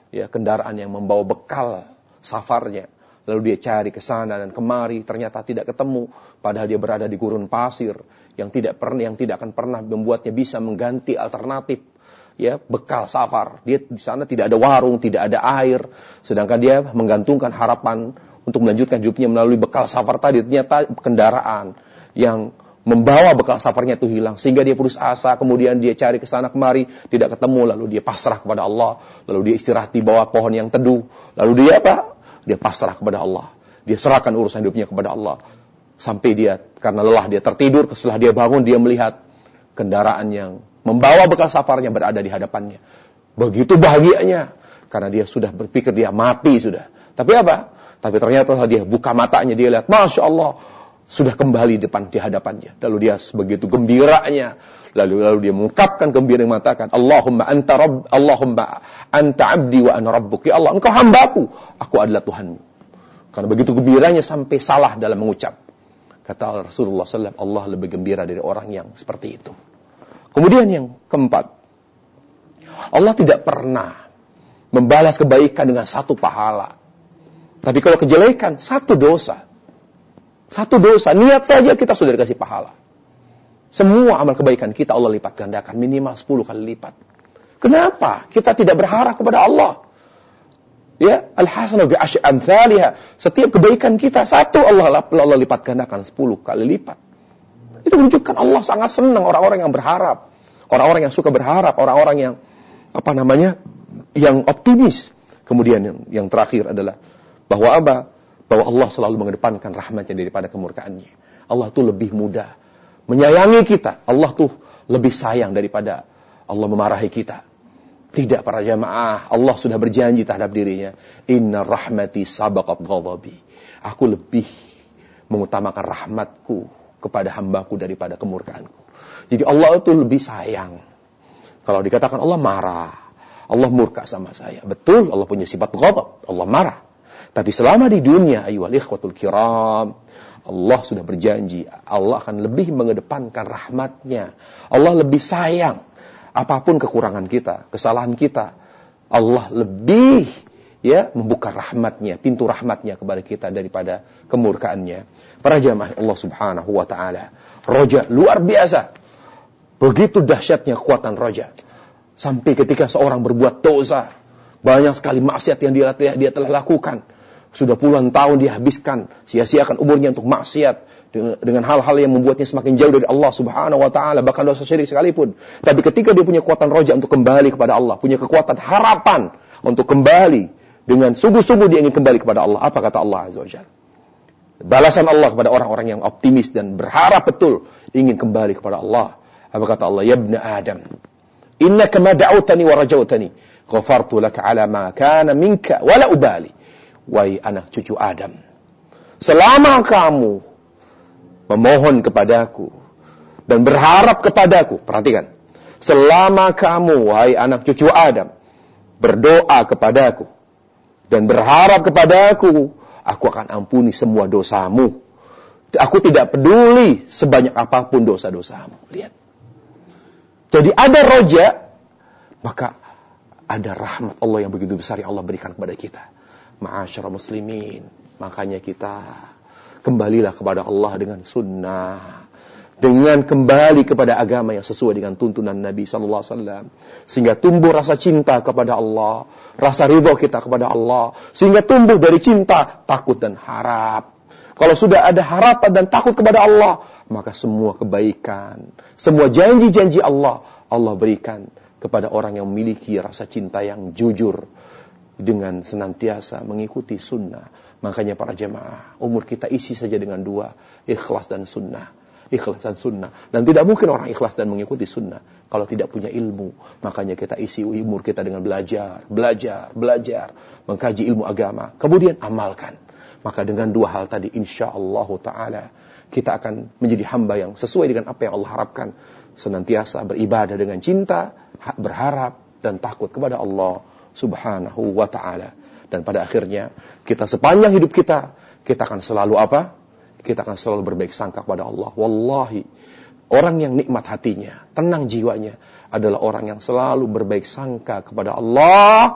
ya, kendaraan yang membawa bekal safarnya. Lalu dia cari ke sana dan kemari, ternyata tidak ketemu. Padahal dia berada di gurun pasir yang tidak pernah, yang tidak akan pernah membuatnya bisa mengganti alternatif, ya, bekal safar. Dia di sana tidak ada warung, tidak ada air, sedangkan dia menggantungkan harapan untuk melanjutkan hidupnya melalui bekal safar tadi. Ternyata kendaraan yang membawa bekal safarnya itu hilang, sehingga dia putus asa. Kemudian dia cari ke sana kemari, tidak ketemu. Lalu dia pasrah kepada Allah. Lalu dia istirahat di bawah pohon yang teduh. Lalu dia apa? Dia pasrah kepada Allah. Dia serahkan urusan hidupnya kepada Allah. Sampai dia, karena lelah, dia tertidur. Setelah dia bangun, dia melihat kendaraan yang membawa bekal safarnya berada di hadapannya. Begitu bahagianya, karena dia sudah berpikir dia mati sudah. Tapi apa? Tapi ternyata setelah dia buka matanya, dia lihat, Masya Allah, sudah kembali depan di hadapannya. Lalu dia begitu gembiranya, lalu lalu dia mengungkapkan gembira, mengatakan, Allahumma anta rabb, Allahumma anta abdi wa ana rabbuk. Ya Allah, engkau hambaku, aku adalah Tuhanmu. Karena begitu gembiranya sampai salah dalam mengucap. Kata Rasulullah sallallahu alaihi wasallam, Allah lebih gembira dari orang yang seperti itu. Kemudian yang keempat, Allah tidak pernah membalas kebaikan dengan satu pahala. Tapi kalau kejelekan, satu dosa. Satu dosa, niat saja kita sudah dikasih pahala. Semua amal kebaikan kita Allah lipat gandakan, minimal sepuluh kali lipat. Kenapa? Kita tidak berharap kepada Allah. Ya, al-hasanah bi asyri amsalha. Setiap kebaikan kita satu Allah Allah lipat gandakan sepuluh kali lipat. Itu menunjukkan Allah sangat senang orang-orang yang berharap, orang-orang yang suka berharap, orang-orang yang apa namanya? Yang optimis. Kemudian yang, yang terakhir adalah bahwa apa? Bahwa Allah selalu mengedepankan rahmatnya daripada kemurkaannya. Allah tuh lebih mudah menyayangi kita. Allah tuh lebih sayang daripada Allah memarahi kita. Tidak, para jamaah, Allah sudah berjanji terhadap dirinya. Inna rahmati sabaqat ghadabi. Aku lebih mengutamakan rahmatku kepada hambaku daripada kemurkaanku. Jadi Allah itu lebih sayang. Kalau dikatakan Allah marah, Allah murka sama saya. Betul, Allah punya sifat ghadab, Allah marah. Tapi selama di dunia, ayyuhal ikhwatul kiram, Allah sudah berjanji, Allah akan lebih mengedepankan rahmatnya. Allah lebih sayang. Apapun kekurangan kita, kesalahan kita, Allah lebih ya membuka rahmatnya, pintu rahmatnya kepada kita daripada kemurkaannya. Para jamaah Allah subhanahu wa ta'ala, roja luar biasa. Begitu dahsyatnya kekuatan roja. Sampai ketika seorang berbuat dosa, banyak sekali maksiat yang dia, dia telah lakukan. Sudah puluhan tahun dihabiskan, sia-siakan umurnya untuk maksiat dengan, dengan hal-hal yang membuatnya semakin jauh dari Allah subhanahu wa ta'ala, bahkan dosa syirik sekalipun. Tapi ketika dia punya kekuatan roja untuk kembali kepada Allah, punya kekuatan harapan untuk kembali, dengan sungguh-sungguh dia ingin kembali kepada Allah, apa kata Allah azza wa jalla? Balasan Allah kepada orang-orang yang optimis dan berharap betul ingin kembali kepada Allah. Apa kata Allah? Ya ibna Adam, innaka ma da'utani wa rajautani, ghafartu laka ala ma kana minka wa la ubali. Wahai anak cucu Adam, selama kamu memohon kepadaku dan berharap kepadaku, perhatikan, selama kamu, wahai anak cucu Adam, berdoa kepadaku dan berharap kepadaku, aku akan ampuni semua dosamu. Aku tidak peduli sebanyak apapun dosa-dosamu. Lihat. Jadi ada roja, maka ada rahmat Allah yang begitu besar yang Allah berikan kepada kita. Ma'asyara muslimin, makanya kita kembalilah kepada Allah dengan sunnah, dengan kembali kepada agama yang sesuai dengan tuntunan Nabi sallallahu alaihi wasallam, sehingga tumbuh rasa cinta kepada Allah, rasa ridha kita kepada Allah, sehingga tumbuh dari cinta, takut dan harap. Kalau sudah ada harapan dan takut kepada Allah, maka semua kebaikan, semua janji-janji Allah, Allah berikan kepada orang yang memiliki rasa cinta yang jujur, dengan senantiasa mengikuti sunnah. Makanya para jemaah, umur kita isi saja dengan dua, ikhlas dan sunnah. Ikhlas dan sunnah. Dan tidak mungkin orang ikhlas dan mengikuti sunnah kalau tidak punya ilmu. Makanya kita isi umur kita dengan belajar, belajar, belajar, mengkaji ilmu agama, kemudian amalkan. Maka dengan dua hal tadi, insyaallah ta'ala, kita akan menjadi hamba yang sesuai dengan apa yang Allah harapkan. Senantiasa beribadah dengan cinta, berharap, dan takut kepada Allah subhanahu wa ta'ala. Dan pada akhirnya kita sepanjang hidup kita, kita akan selalu apa? Kita akan selalu berbaik sangka kepada Allah. Wallahi, orang yang nikmat hatinya, tenang jiwanya, adalah orang yang selalu berbaik sangka kepada Allah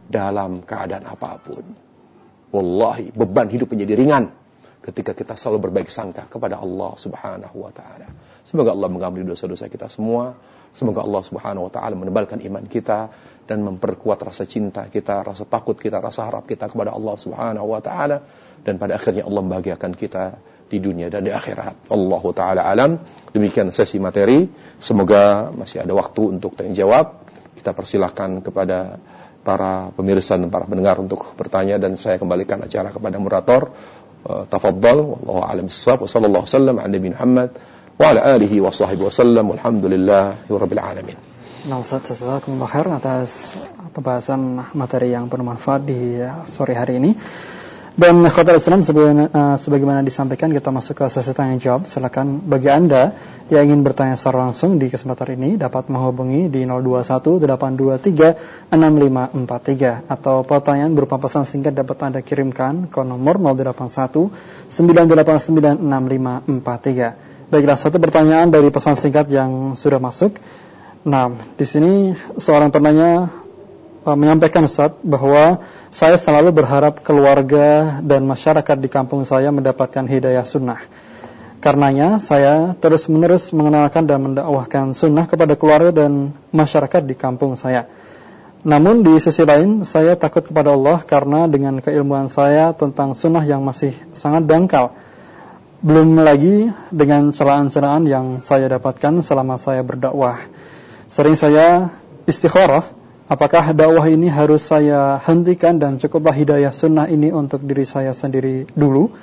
dalam keadaan apapun. Wallahi, beban hidup menjadi ringan ketika kita selalu berbaik sangka kepada Allah Subhanahu wa taala. Semoga Allah mengampuni dosa-dosa kita semua. Semoga Allah Subhanahu wa taala menebalkan iman kita dan memperkuat rasa cinta kita, rasa takut kita, rasa harap kita kepada Allah Subhanahu wa taala, dan pada akhirnya Allah membahagiakan kita di dunia dan di akhirat. Allahu taala alam. Demikian sesi materi. Semoga masih ada waktu untuk tanya jawab. Kita persilahkan kepada para pemirsa dan para pendengar untuk bertanya, dan saya kembalikan acara kepada moderator. Uh, tafadhal, wallahu a'lam bissawab, wa sallallahu wasallam ala nabi Muhammad wa ala alihi wa sahbihi wasallam, walhamdulillahi rabbil alamin. Nah, Ustaz, jazakumullah khair atas pembahasan materi yang bermanfaat di sore hari ini. Dan khotbah Islam sebagaimana, uh, sebagaimana disampaikan, kita masuk ke sesi tanya jawab. Silakan bagi Anda yang ingin bertanya secara langsung di kesempatan ini dapat menghubungi di nol dua satu delapan dua tiga enam lima empat tiga, atau pertanyaan berupa pesan singkat dapat Anda kirimkan ke nomor nol delapan satu sembilan delapan sembilan enam lima empat tiga. Baiklah, satu pertanyaan dari pesan singkat yang sudah masuk. Nah, di sini seorang penanya uh, menyampaikan, Ustaz, bahwa saya selalu berharap keluarga dan masyarakat di kampung saya mendapatkan hidayah sunnah. Karenanya saya terus-menerus mengenalkan dan mendakwahkan sunnah kepada keluarga dan masyarakat di kampung saya. Namun di sisi lain saya takut kepada Allah karena dengan keilmuan saya tentang sunnah yang masih sangat dangkal. Belum lagi dengan celaan-celaan yang saya dapatkan selama saya berdakwah. Sering saya istikharah, apakah dakwah ini harus saya hentikan dan cukuplah hidayah sunnah ini untuk diri saya sendiri dulu?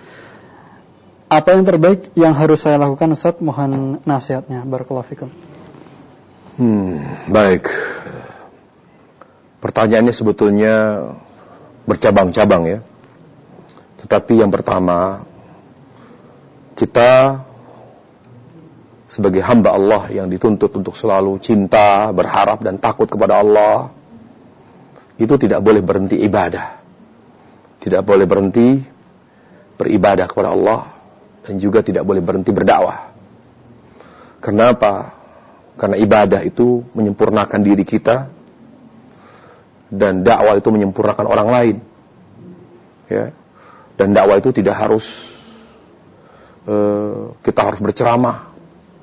Apa yang terbaik yang harus saya lakukan, Ustaz? Mohon nasihatnya. Barakallahu fikum. Hmm, baik. Pertanyaannya sebetulnya bercabang-cabang ya. Tetapi yang pertama, kita sebagai hamba Allah yang dituntut untuk selalu cinta, berharap dan takut kepada Allah, itu tidak boleh berhenti ibadah. Tidak boleh berhenti beribadah kepada Allah, dan juga tidak boleh berhenti berdakwah. Kenapa? Karena ibadah itu menyempurnakan diri kita, dan dakwah itu menyempurnakan orang lain. Ya. Dan dakwah itu tidak harus uh, kita harus berceramah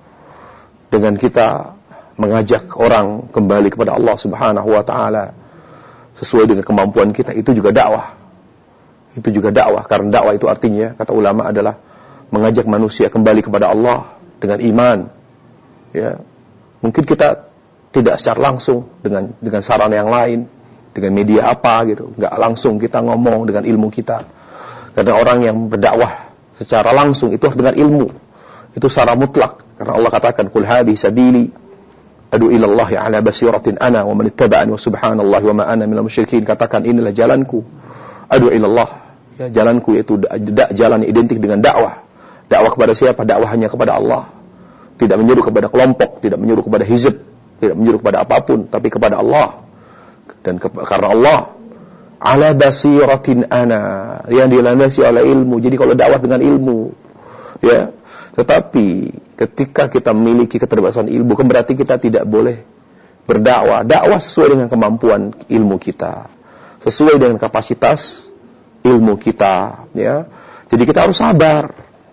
dengan kita mengajak orang kembali kepada Allah Subhanahu wa taala sesuai dengan kemampuan kita, itu juga dakwah. Itu juga dakwah, karena dakwah itu artinya, kata ulama, adalah mengajak manusia kembali kepada Allah dengan iman. Ya. Mungkin kita tidak secara langsung dengan dengan sarana yang lain, dengan media apa gitu, enggak langsung kita ngomong dengan ilmu kita. Karena orang yang berdakwah secara langsung itu harus dengan ilmu. Itu secara mutlak, karena Allah katakan, "Qul hadhihi sabili adu ila Allah ala basiratin ana wa man ittaba'ani wa subhanallahi wa ma ana minal musyrikin." Katakan, inilah jalanku, adu ila Allah. Ya, jalanku yaitu da- jalan yang identik dengan dakwah. Dakwah kepada siapa? Dakwah hanya kepada Allah. Tidak menyeru kepada kelompok, tidak menyeru kepada hizb, tidak menyeru kepada apapun, tapi kepada Allah. Dan ke- karena Allah ala basiratin ana, yang dilandasi oleh ilmu. Jadi kalau dakwah dengan ilmu, ya. Tetapi ketika kita memiliki keterbatasan ilmu, kan berarti kita tidak boleh berdakwah. Dakwah sesuai dengan kemampuan ilmu kita, sesuai dengan kapasitas ilmu kita, ya. Jadi kita harus sabar.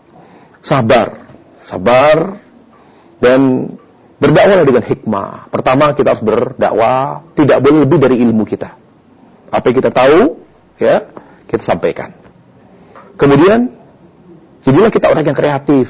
Sabar, sabar, dan berdakwah dengan hikmah. Pertama, kita harus berdakwah tidak boleh lebih dari ilmu kita. Apa yang kita tahu, ya, kita sampaikan. Kemudian, jadilah kita orang yang kreatif,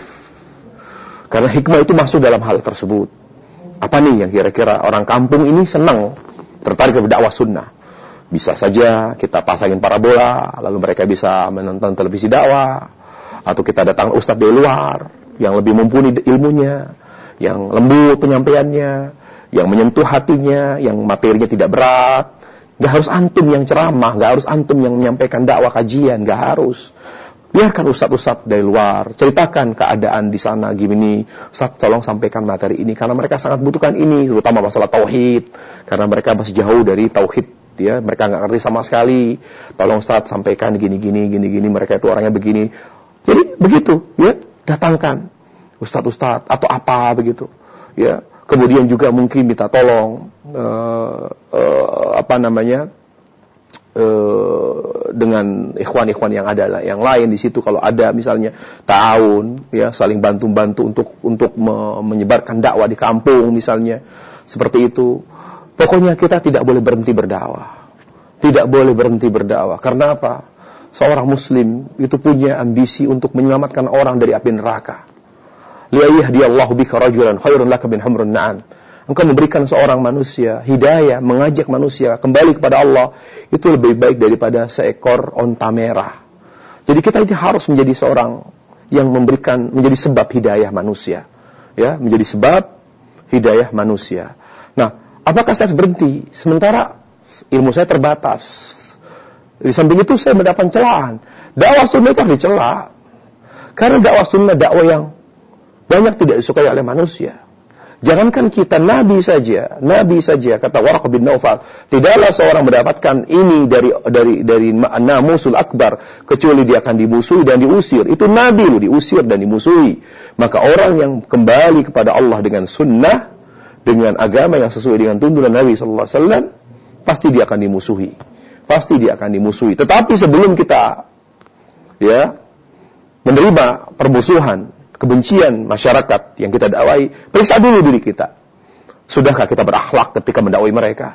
karena hikmah itu masuk dalam hal tersebut. Apa nih yang kira-kira orang kampung ini senang, tertarik kepada dakwah sunnah? Bisa saja kita pasangin parabola, lalu mereka bisa menonton televisi dakwah. Atau kita datang ustadz dari luar yang lebih mumpuni ilmunya, yang lembut penyampaiannya, yang menyentuh hatinya, yang materinya tidak berat. Gak harus antum yang ceramah, gak harus antum yang menyampaikan dakwah kajian, gak harus. Biarkan ustadz-ustadz dari luar ceritakan keadaan di sana gini. Ustadz, tolong sampaikan materi ini karena mereka sangat butuhkan ini, terutama masalah tauhid, karena mereka masih jauh dari tauhid, ya, mereka nggak ngerti sama sekali. Tolong Ustadz sampaikan gini-gini, gini-gini, mereka itu orangnya begini. Jadi begitu, ya, datangkan ustadz-ustadz atau apa begitu, ya. Kemudian juga mungkin minta tolong uh, uh, apa namanya uh, dengan ikhwan-ikhwan yang ada yang lain di situ, kalau ada misalnya ta'awun, ya, saling bantu-bantu untuk untuk me- menyebarkan dakwah di kampung misalnya, seperti itu. Pokoknya kita tidak boleh berhenti berdakwah. Tidak boleh berhenti berdakwah. Karena apa? Seorang muslim itu punya ambisi untuk menyelamatkan orang dari api neraka. Liyahdiyallahu bika rajulan khairun laka min humrun na'am. Engkau memberikan seorang manusia hidayah, mengajak manusia kembali kepada Allah, itu lebih baik daripada seekor onta merah. Jadi kita itu harus menjadi seorang yang memberikan, menjadi sebab hidayah manusia, ya, menjadi sebab hidayah manusia. Nah, apakah saya harus berhenti? Sementara ilmu saya terbatas. Di samping itu saya mendapat celaan. Dakwah sunnah itu harus dicela. Karena dakwah sunnah dakwah yang banyak tidak disukai oleh manusia. Jangankan kita, Nabi saja, Nabi saja, kata Waraqah bin Naufal, tidaklah seorang mendapatkan ini dari dari dari namusul akbar kecuali dia akan dimusuhi dan diusir. Itu Nabi loh, diusir dan dimusuhi. Maka orang yang kembali kepada Allah dengan sunnah, dengan agama yang sesuai dengan tuntunan Nabi sallallahu alaihi wasallam, pasti dia akan dimusuhi. Pasti dia akan dimusuhi. Tetapi sebelum kita ya menerima permusuhan, kebencian masyarakat yang kita dakwai, periksa dulu diri kita. Sudahkah kita berakhlak ketika mendakwai mereka?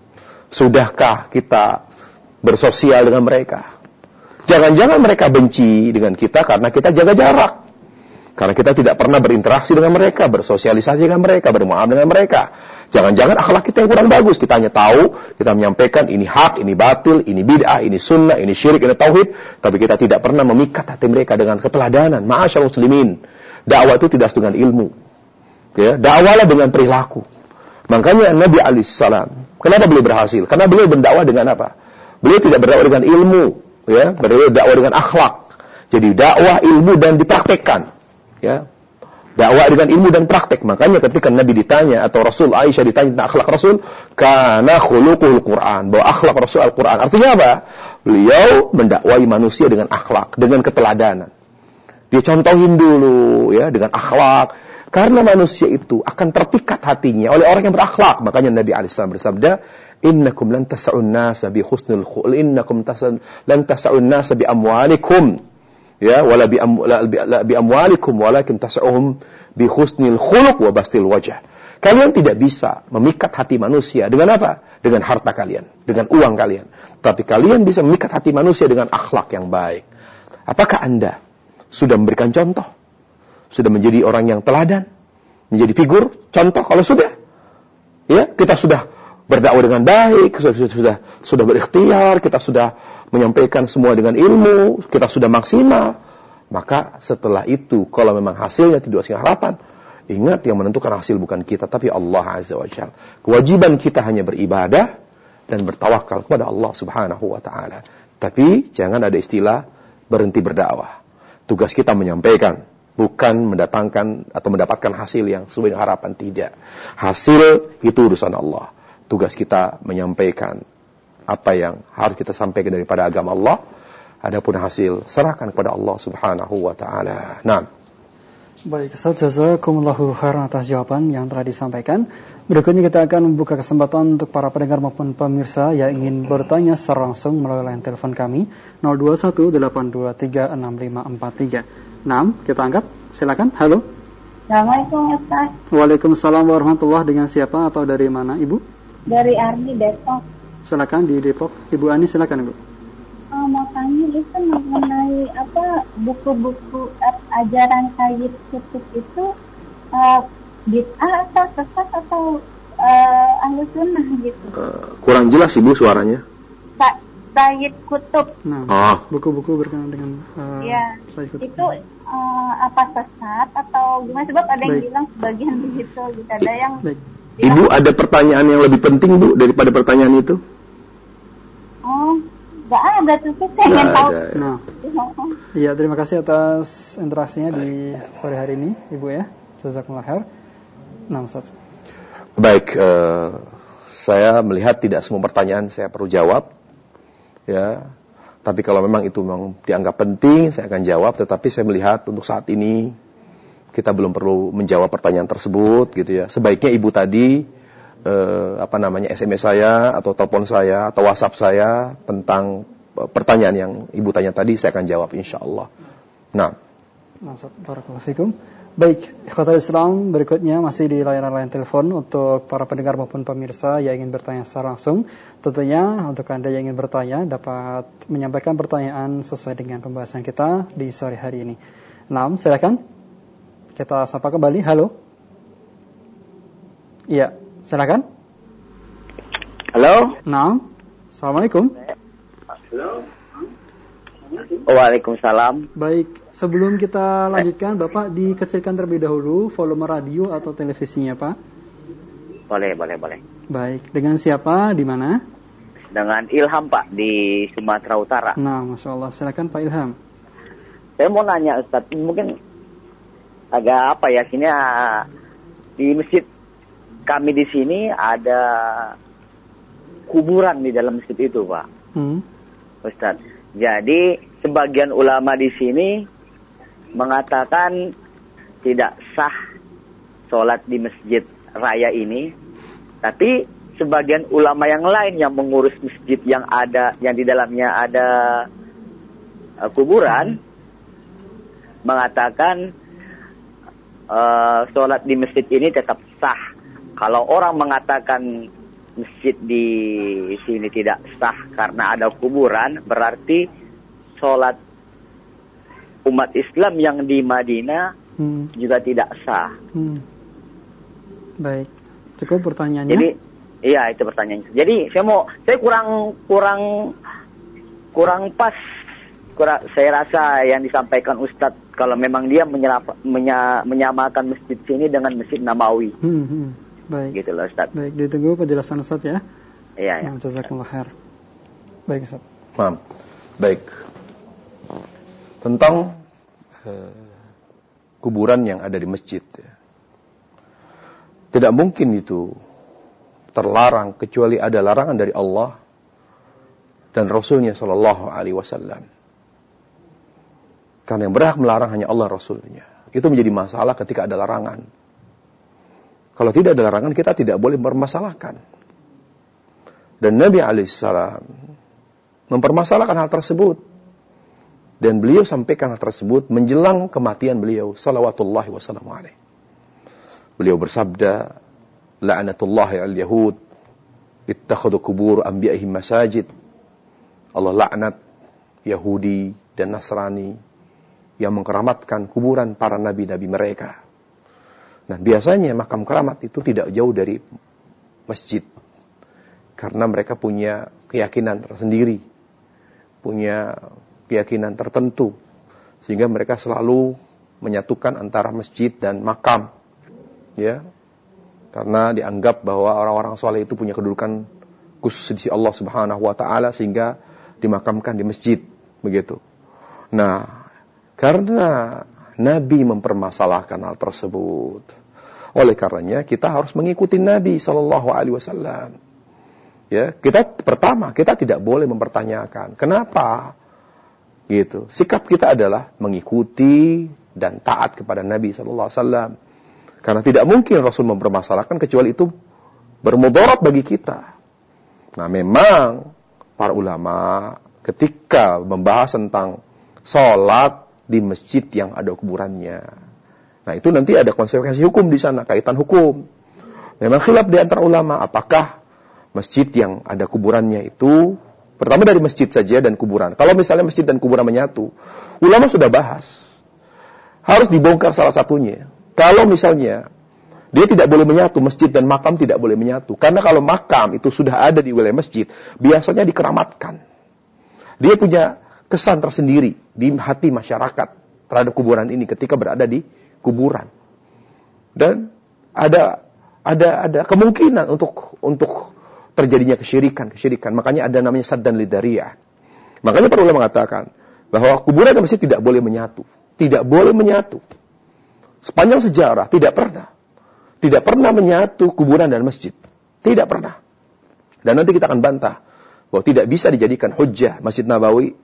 Sudahkah kita bersosial dengan mereka? Jangan-jangan mereka benci dengan kita karena kita jaga jarak. Karena kita tidak pernah berinteraksi dengan mereka, bersosialisasi dengan mereka, bermuamalah dengan mereka. Jangan-jangan akhlak kita yang kurang bagus. Kita hanya tahu, kita menyampaikan ini hak, ini batil, ini bid'ah, ini sunnah, ini syirik, ini tauhid. Tapi kita tidak pernah memikat hati mereka dengan keteladanan. Ma'asyarul muslimin. Dakwah itu tidak dengan ilmu. Ya, dakwahlah dengan perilaku. Makanya Nabi alaihi salam, kenapa beliau berhasil? Karena beliau berdakwah dengan apa? Beliau tidak berdakwah dengan ilmu, ya, beliau berdakwah dengan akhlak. Jadi dakwah, ilmu dan dipraktekkan. Ya, dakwah dengan ilmu dan praktek. Makanya ketika Nabi ditanya atau Rasul Aisyah ditanya tentang akhlak Rasul, kana khuluqul Quran, bahwa akhlak Rasul Al-Quran. Artinya apa? Beliau mendakwai manusia dengan akhlak, dengan keteladanan. Dia contohin dulu ya dengan akhlak. Karena manusia itu akan terpikat hatinya oleh orang yang berakhlak. Makanya Nabi alaihi salam bersabda, "Innakum lan tas'un nasa bi husnil khuluq, innakum lan tas'un nasa bi amwalikum." Ya, wala bi, am, la, bi, la, bi amwalikum walakin tas'uhum bi husnil khuluq wa bastil wajh. Kalian tidak bisa memikat hati manusia dengan apa? Dengan harta kalian, dengan uang kalian. Tapi kalian bisa memikat hati manusia dengan akhlak yang baik. Apakah Anda sudah memberikan contoh? Sudah menjadi orang yang teladan? Menjadi figur contoh? Kalau sudah, ya, kita sudah berdakwah dengan baik, sudah sudah sudah berikhtiar, kita sudah menyampaikan semua dengan ilmu, kita sudah maksimal. Maka setelah itu, kalau memang hasilnya tidak sesuai harapan, ingat yang menentukan hasil bukan kita, tapi Allah Azza wa Jalla. Kewajiban kita hanya beribadah dan bertawakal kepada Allah Subhanahu wa Ta'ala. Tapi jangan ada istilah berhenti berdakwah. Tugas kita menyampaikan, bukan mendatangkan atau mendapatkan hasil yang sesuai dengan harapan, tidak. Hasil itu urusan Allah. Tugas kita menyampaikan apa yang harus kita sampaikan daripada agama Allah. Adapun hasil serahkan kepada Allah Subhanahu wa Ta'ala. Nah. Baik, Ustaz, jazakumullahu khairan atas jawaban yang telah disampaikan. Berikutnya kita akan membuka kesempatan untuk para pendengar maupun pemirsa yang ingin bertanya secara langsung melalui line telepon kami nol dua satu delapan dua tiga enam lima empat tiga. Nah, kita angkat. Silakan. Halo. Assalamualaikum Ustaz. Waalaikumsalam warahmatullahi wabarakatuh. Dengan siapa atau dari mana, Ibu? Dari Arni Depok. Silakan di Depok. Ibu Ani, silakan, Ibu. Oh, mau tanya itu mengenai apa buku-buku ajaran Sayyid Qutb itu uh, bid'ah atau sesat atau uh, ahlu sunnah gitu? Uh, kurang jelas Ibu suaranya. Sa- Sayyid Qutb. Nah, oh. buku-buku berkenaan dengan uh, ya, Sayyid Qutb. Itu uh, apa sesat atau gimana? Sebab ada yang Baik. bilang sebagian begitu, gitu. Ada yang Baik. Ibu ada pertanyaan yang lebih penting, Bu, daripada pertanyaan itu? Oh, nggak ada tuh, saya ingin tahu. Ada, ya. Nah, iya, terima kasih atas interaksinya di sore hari ini, Ibu ya. Jazakumullah khair. Nah, Ustaz. Baik, uh, saya melihat tidak semua pertanyaan saya perlu jawab, ya. Tapi kalau memang itu memang dianggap penting, saya akan jawab. Tetapi saya melihat untuk saat ini kita belum perlu menjawab pertanyaan tersebut, gitu ya. Sebaiknya Ibu tadi eh, apa namanya S M S saya atau telepon saya atau WhatsApp saya tentang eh, pertanyaan yang Ibu tanya tadi, saya akan jawab insyaallah. Nah, barakallahu fikum. Baik, ikhwatal Islam, berikutnya masih di layanan-layanan telepon untuk para pendengar maupun pemirsa yang ingin bertanya secara langsung. Tentunya untuk Anda yang ingin bertanya dapat menyampaikan pertanyaan sesuai dengan pembahasan kita di sore hari ini. Nah, silakan. Kita sapa kembali. Halo. Iya, silakan. Halo. Nah, Assalamualaikum. Halo. Waalaikumsalam. Baik, sebelum kita lanjutkan, Bapak dikecilkan terlebih dahulu volume radio atau televisinya, Pak. Boleh, boleh, boleh. Baik, dengan siapa, di mana? Dengan Ilham, Pak, di Sumatera Utara. Nah, Masya Allah, silakan Pak Ilham. Saya mau nanya, Ustaz, mungkin agak apa ya, sini di masjid kami di sini ada kuburan di dalam masjid itu, Pak. Hmm. Ustaz. Jadi sebagian ulama di sini mengatakan tidak sah sholat di masjid raya ini, tapi sebagian ulama yang lain yang mengurus masjid yang ada, yang di dalamnya ada uh, kuburan, mengatakan uh, sholat di masjid ini tetap sah. Kalau orang mengatakan masjid di sini tidak sah karena ada kuburan, berarti sholat umat Islam yang di Madinah hmm. juga tidak sah. Hmm. Baik, cukup pertanyaannya. Jadi, iya itu pertanyaannya. Jadi saya mau, saya kurang kurang kurang pas, kurang, saya rasa yang disampaikan Ustadz kalau memang dia menyerap, menya, menyamakan masjid sini dengan Masjid Nabawi. Hmm, hmm. Baik. Gitu loh, Ustaz. Baik, ditunggu penjelasan Ustaz ya. Iya, ya. Jazakumullah khair. Baik, Ustaz. Maaf. Baik. Tentang uh, kuburan yang ada di masjid. Tidak mungkin itu terlarang kecuali ada larangan dari Allah dan Rasulnya sallallahu alaihi wasallam. Karena yang berhak melarang hanya Allah Rasulnya. Itu menjadi masalah ketika ada larangan. Kalau tidak ada larangan, kita tidak boleh mempermasalahkan. Dan Nabi alaihissalam mempermasalahkan hal tersebut. Dan beliau sampaikan hal tersebut menjelang kematian beliau, salawatullahi wasallam alaih. Beliau bersabda, la'natullahi al-yahud, ittakhadhu kubur anbiya'ihim masajid. Allah laknat Yahudi dan Nasrani yang mengkeramatkan kuburan para nabi-nabi mereka. Nah, biasanya makam keramat itu tidak jauh dari masjid. Karena mereka punya keyakinan tersendiri. Punya keyakinan tertentu. Sehingga mereka selalu menyatukan antara masjid dan makam. Ya. Karena dianggap bahwa orang-orang soleh itu punya kedudukan khusus di Allah Subhanahu wa taala sehingga dimakamkan di masjid, begitu. Nah, karena Nabi mempermasalahkan hal tersebut. Oleh karenanya kita harus mengikuti Nabi sallallahu alaihi wasallam. Ya, kita pertama kita tidak boleh mempertanyakan kenapa. Gitu. Sikap kita adalah mengikuti dan taat kepada Nabi sallallahu alaihi wasallam. Karena tidak mungkin Rasul mempermasalahkan kecuali itu bermudarat bagi kita. Nah, memang para ulama ketika membahas tentang salat di masjid yang ada kuburannya. Nah, itu nanti ada konsekuensi hukum di sana, kaitan hukum. Memang khilaf di antara ulama, apakah masjid yang ada kuburannya itu, pertama dari masjid saja dan kuburan. Kalau misalnya masjid dan kuburan menyatu, ulama sudah bahas. Harus dibongkar salah satunya. Kalau misalnya dia tidak boleh menyatu, masjid dan makam tidak boleh menyatu. Karena kalau makam itu sudah ada di wilayah masjid, biasanya dikeramatkan. Dia punya kesan tersendiri di hati masyarakat terhadap kuburan ini ketika berada di kuburan. Dan ada ada ada kemungkinan untuk untuk terjadinya kesyirikan, kesyirikan. Makanya ada namanya saddan lidariyah. Makanya para ulama mengatakan bahwa kuburan dan masjid tidak boleh menyatu. Tidak boleh menyatu. Sepanjang sejarah tidak pernah. Tidak pernah menyatu kuburan dan masjid. Tidak pernah. Dan nanti kita akan bantah bahwa tidak bisa dijadikan hujjah Masjid Nabawi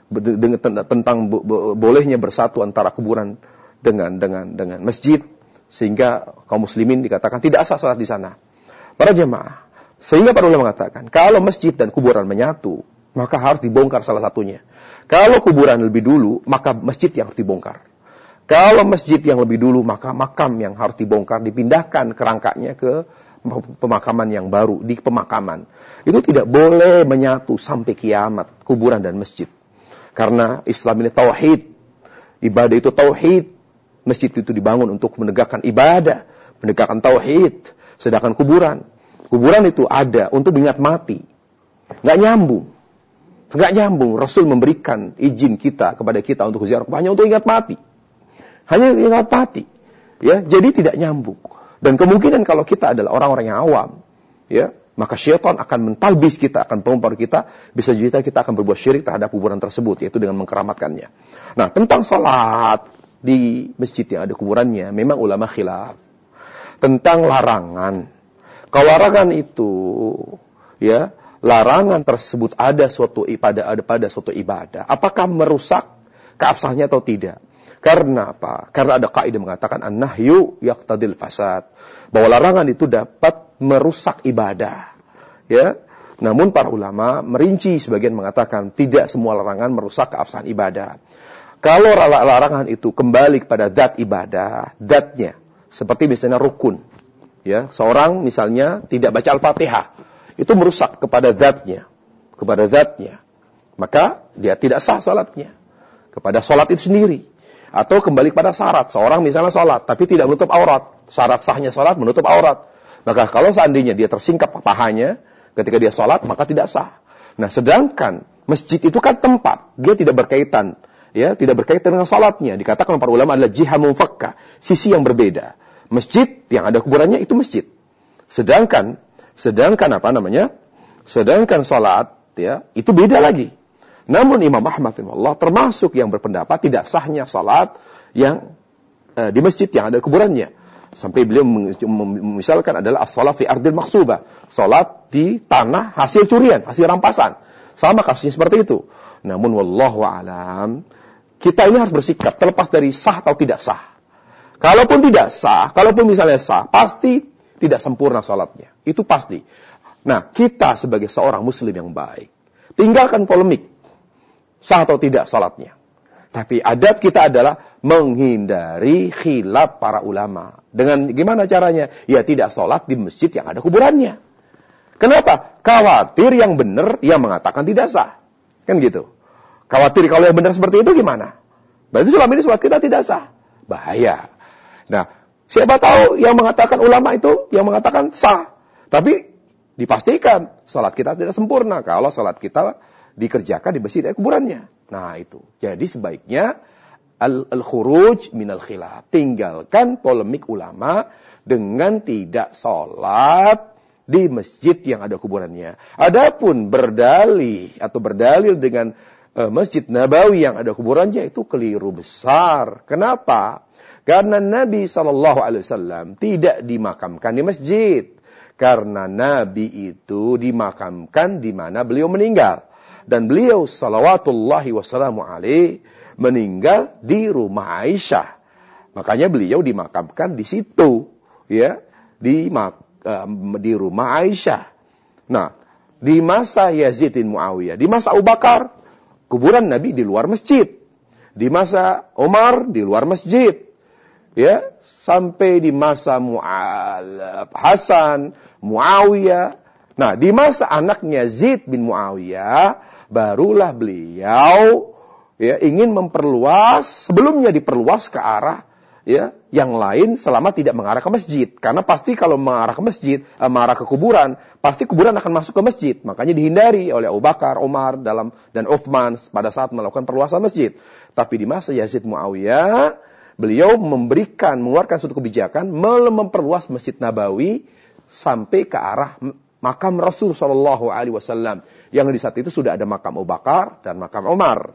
tentang bolehnya bersatu antara kuburan dengan dengan dengan masjid sehingga kaum muslimin dikatakan tidak sah salat di sana. Para jemaah, sehingga para ulama mengatakan, kalau masjid dan kuburan menyatu, maka harus dibongkar salah satunya. Kalau kuburan lebih dulu, maka masjid yang harus dibongkar. Kalau masjid yang lebih dulu, maka makam yang harus dibongkar, dipindahkan kerangkanya ke pemakaman yang baru, di pemakaman. Itu tidak boleh menyatu sampai kiamat, kuburan dan masjid. Karena Islam ini tauhid. Ibadah itu tauhid. Masjid itu dibangun untuk menegakkan ibadah, menegakkan tauhid. Sedangkan kuburan, kuburan itu ada untuk mengingat mati. Nggak nyambung. Nggak nyambung. Rasul memberikan izin kita kepada kita untuk ziarah hanya untuk ingat mati. Hanya ingat mati. Ya, jadi tidak nyambung. Dan kemungkinan kalau kita adalah orang-orang yang awam, ya, maka syaitan akan mentalbis kita, akan pengaruh kita, bisa jadi kita akan berbuat syirik terhadap kuburan tersebut, yaitu dengan mengkeramatkannya. Nah, tentang salat di masjid yang ada kuburannya, memang ulama khilaf. Tentang larangan. Kalau larangan itu, ya, larangan tersebut ada suatu ibadah, ada pada suatu ibadah. Apakah merusak keabsahannya atau tidak? Karena apa? Karena ada kaidah mengatakan an-nahyu yaqtadil fasad. Bahwa larangan itu dapat merusak ibadah. Ya. Namun para ulama merinci, sebagian mengatakan tidak semua larangan merusak keabsahan ibadah. Kalau larangan itu kembali kepada zat ibadah, zatnya, seperti misalnya rukun. Ya, seorang misalnya tidak baca Al-Fatihah, itu merusak kepada zatnya, kepada zatnya. Maka dia tidak sah salatnya. Kepada salat itu sendiri. Atau kembali kepada syarat. Seorang misalnya salat, tapi tidak menutup aurat. Syarat sahnya salat menutup aurat. Maka kalau seandainya dia tersingkap pahanya, ketika dia salat, maka tidak sah. Nah, sedangkan masjid itu kan tempat. Dia tidak berkaitan. Ya, tidak berkaitan dengan salatnya. Dikatakan para ulama adalah jiha munfakkah. Sisi yang berbeda. Masjid yang ada kuburannya itu masjid. Sedangkan, sedangkan apa namanya? Sedangkan salat, ya, itu beda lagi. Namun Imam Ahmad rahimahullah termasuk yang berpendapat tidak sahnya salat yang uh, di masjid yang ada kuburannya. Sampai beliau misalkan adalah as-salat fi ardil makhsubah, salat di tanah hasil curian, hasil rampasan. Sama kasusnya seperti itu. Namun wallahu alam, kita ini harus bersikap terlepas dari sah atau tidak sah. Kalaupun tidak sah, kalaupun misalnya sah, pasti tidak sempurna salatnya. Itu pasti. Nah, kita sebagai seorang muslim yang baik, tinggalkan polemik sah atau tidak salatnya. Tapi adab kita adalah menghindari khilaf para ulama. Dengan gimana caranya? Ya tidak salat di masjid yang ada kuburannya. Kenapa? Khawatir yang benar yang mengatakan tidak sah. Kan gitu. Khawatir kalau yang benar seperti itu gimana? Berarti selama ini salat kita tidak sah. Bahaya. Nah, siapa tahu yang mengatakan ulama itu yang mengatakan sah. Tapi dipastikan salat kita tidak sempurna kalau salat kita dikerjakan di masjid dari kuburannya. Nah itu. Jadi sebaiknya al-khuruj minal khilaf. Tinggalkan polemik ulama dengan tidak sholat di masjid yang ada kuburannya. Adapun berdalih atau berdalil dengan uh, Masjid Nabawi yang ada kuburannya itu keliru besar. Kenapa? Karena Nabi shallallahu alaihi wasallam tidak dimakamkan di masjid. Karena Nabi itu dimakamkan di mana beliau meninggal. Dan beliau salawatullahi wassalamu alaih meninggal di rumah Aisyah. Makanya beliau dimakamkan di situ, ya, di uh, di rumah Aisyah. Nah, di masa Yazid bin Muawiyah, di masa Abu Bakar, kuburan Nabi di luar masjid. Di masa Umar di luar masjid. Ya, sampai di masa Mu'al, Hasan, Muawiyah. Nah, di masa anaknya Yazid bin Muawiyah barulah beliau ya ingin memperluas, sebelumnya diperluas ke arah ya yang lain selama tidak mengarah ke masjid. Karena pasti kalau mengarah ke masjid, eh, mengarah ke kuburan, pasti kuburan akan masuk ke masjid. Makanya dihindari oleh Abu Bakar, Umar dalam dan Uthman pada saat melakukan perluasan masjid. Tapi di masa Yazid Muawiyah, beliau memberikan, mengeluarkan suatu kebijakan memperluas Masjid Nabawi sampai ke arah makam Rasul Shallallahu Alaihi Wasallam. Yang di saat itu sudah ada makam Abu Bakar dan makam Umar.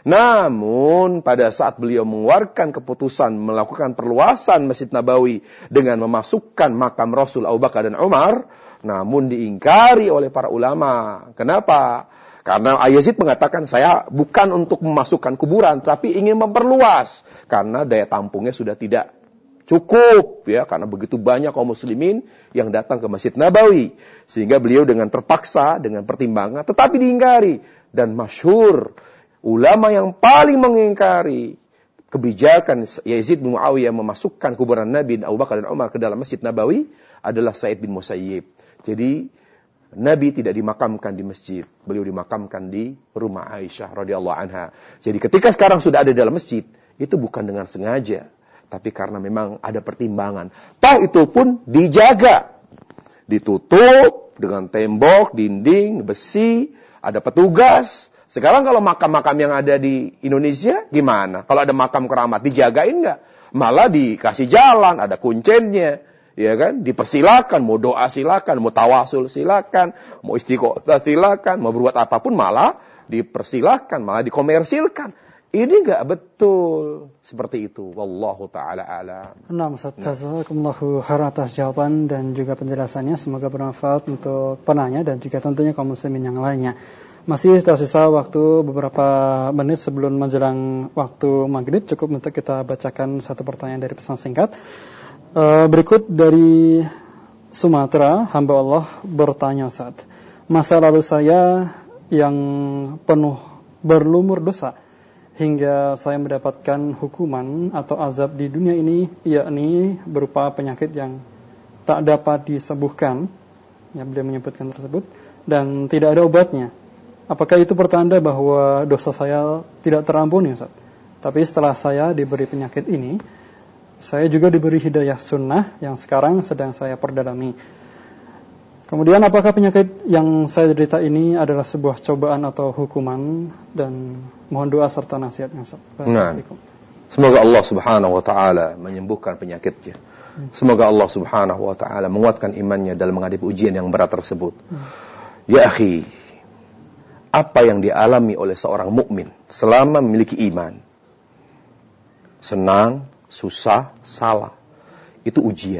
Namun pada saat beliau mengeluarkan keputusan melakukan perluasan Masjid Nabawi dengan memasukkan makam Rasul Abu Bakar dan Umar, namun diingkari oleh para ulama. Kenapa? Karena Yazid mengatakan saya bukan untuk memasukkan kuburan, tapi ingin memperluas. Karena daya tampungnya sudah tidak Cukup ya, karena begitu banyak kaum muslimin yang datang ke Masjid Nabawi. Sehingga beliau dengan terpaksa, dengan pertimbangan, tetapi diingkari. Dan masyhur, ulama yang paling mengingkari kebijakan Yazid bin Muawiyah memasukkan kuburan Nabi Abu Bakar dan Umar ke dalam Masjid Nabawi adalah Sa'id bin Musayyib. Jadi Nabi tidak dimakamkan di masjid, beliau dimakamkan di rumah Aisyah radhiyallahu anha. Jadi ketika sekarang sudah ada di dalam masjid, itu bukan dengan sengaja, tapi karena memang ada pertimbangan. Toh itu pun dijaga, ditutup dengan tembok, dinding, besi, ada petugas. Sekarang kalau makam-makam yang ada di Indonesia, gimana? Kalau ada makam keramat, dijagain nggak? Malah dikasih jalan, ada kuncennya, ya kan? Dipersilakan, mau doa silakan, mau tawasul silakan, mau istiqomah silakan, mau berbuat apapun malah dipersilakan, malah dikomersilkan. Ini nggak betul seperti itu. Wallahu taala alam. Nah, Ustaz, jazakumullahu khairan atas jawaban dan juga penjelasannya. Semoga bermanfaat untuk penanya dan juga tentunya kaum muslimin yang lainnya. Masih tersisa waktu beberapa menit sebelum menjelang waktu maghrib. Cukup untuk kita bacakan satu pertanyaan dari pesan singkat. Uh, berikut dari Sumatera, hamba Allah bertanya, Ustaz, masa lalu saya yang penuh berlumur dosa hingga saya mendapatkan hukuman atau azab di dunia ini, yakni berupa penyakit yang tak dapat disembuhkan, ya, beliau menyebutkan tersebut, dan tidak ada obatnya. Apakah itu pertanda bahwa dosa saya tidak terampuni, Ustaz? Tapi setelah saya diberi penyakit ini, saya juga diberi hidayah sunnah yang sekarang sedang saya perdalami. Kemudian apakah penyakit yang saya derita ini adalah sebuah cobaan atau hukuman? Dan mohon doa serta nasihatnya, Ustaz. Nah, semoga Allah Subhanahu wa taala menyembuhkan penyakitnya. Semoga Allah Subhanahu wa taala menguatkan imannya dalam menghadapi ujian yang berat tersebut. Ya akhi, apa yang dialami oleh seorang mukmin selama memiliki iman, senang, susah, salah, itu ujian.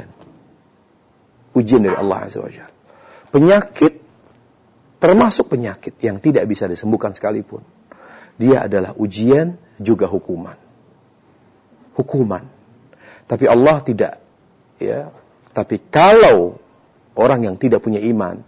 Ujian dari Allah Azza wa Jalla. Penyakit, termasuk penyakit yang tidak bisa disembuhkan sekalipun, dia adalah ujian juga hukuman. Hukuman. Tapi Allah tidak, ya. Tapi kalau orang yang tidak punya iman,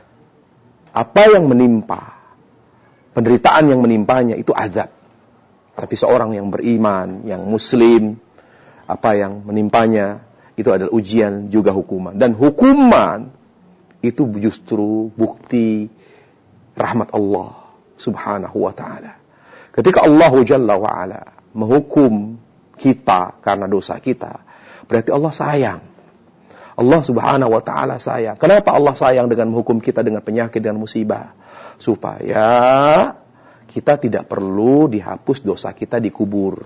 apa yang menimpa, penderitaan yang menimpanya itu azab. Tapi seorang yang beriman, yang muslim, apa yang menimpanya itu adalah ujian juga hukuman. Dan hukuman itu justru bukti rahmat Allah Subhanahu wa ta'ala. Ketika Allah Jalla wa ala menghukum kita karena dosa kita, berarti Allah sayang. Allah Subhanahu wa ta'ala sayang. Kenapa Allah sayang dengan menghukum kita dengan penyakit dan musibah? Supaya kita tidak perlu dihapus dosa kita di kubur.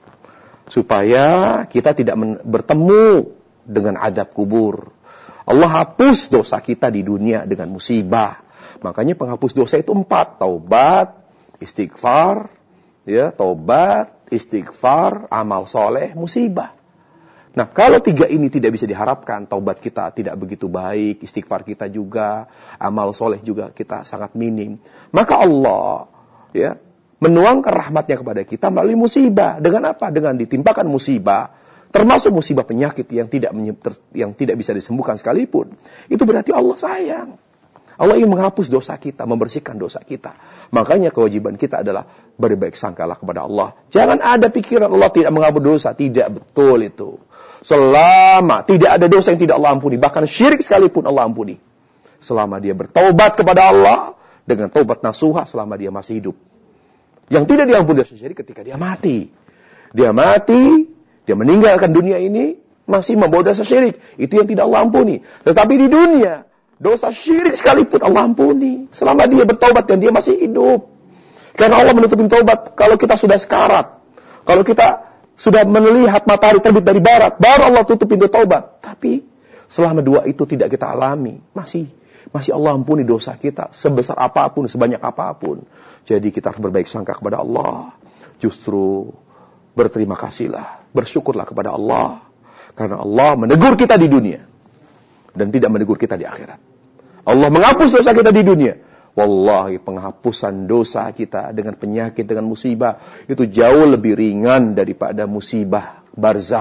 Supaya kita tidak men- bertemu dengan adab kubur. Allah hapus dosa kita di dunia dengan musibah. Makanya penghapus dosa itu empat. Taubat, istighfar, ya, taubat, istighfar, amal soleh, musibah. Nah, kalau tiga ini tidak bisa diharapkan, taubat kita tidak begitu baik, istighfar kita juga, amal soleh juga kita sangat minim, maka Allah, ya, menuangkan rahmatnya kepada kita melalui musibah. Dengan apa? Dengan ditimpakan musibah, termasuk musibah penyakit yang tidak yang tidak bisa disembuhkan sekalipun. Itu berarti Allah sayang. Allah ingin menghapus dosa kita, membersihkan dosa kita. Makanya kewajiban kita adalah berbaik sangkalah kepada Allah. Jangan ada pikiran Allah tidak menghapus dosa. Tidak betul itu. Selama tidak ada dosa yang tidak Allah ampuni, bahkan syirik sekalipun Allah ampuni. Selama dia bertaubat kepada Allah dengan taubat nasuha selama dia masih hidup. Yang tidak diampuni dosa syirik ketika dia mati. Dia mati, dia meninggalkan dunia ini masih membawa dosa syirik. Itu yang tidak Allah ampuni. Tetapi di dunia, dosa syirik sekalipun Allah ampuni selama dia bertaubat dan dia masih hidup. Karena Allah menutup pintu taubat kalau kita sudah sekarat. Kalau kita sudah melihat matahari terbit dari barat, baru Allah tutup pintu taubat. Tapi selama dua itu tidak kita alami, masih masih Allah ampuni dosa kita sebesar apapun, sebanyak apapun. Jadi kita harus berbaik sangka kepada Allah. Justru berterima kasihlah, bersyukurlah kepada Allah karena Allah menegur kita di dunia dan tidak menegur kita di akhirat. Allah menghapus dosa kita di dunia. Wallahi, penghapusan dosa kita dengan penyakit, dengan musibah itu jauh lebih ringan daripada musibah barzakh.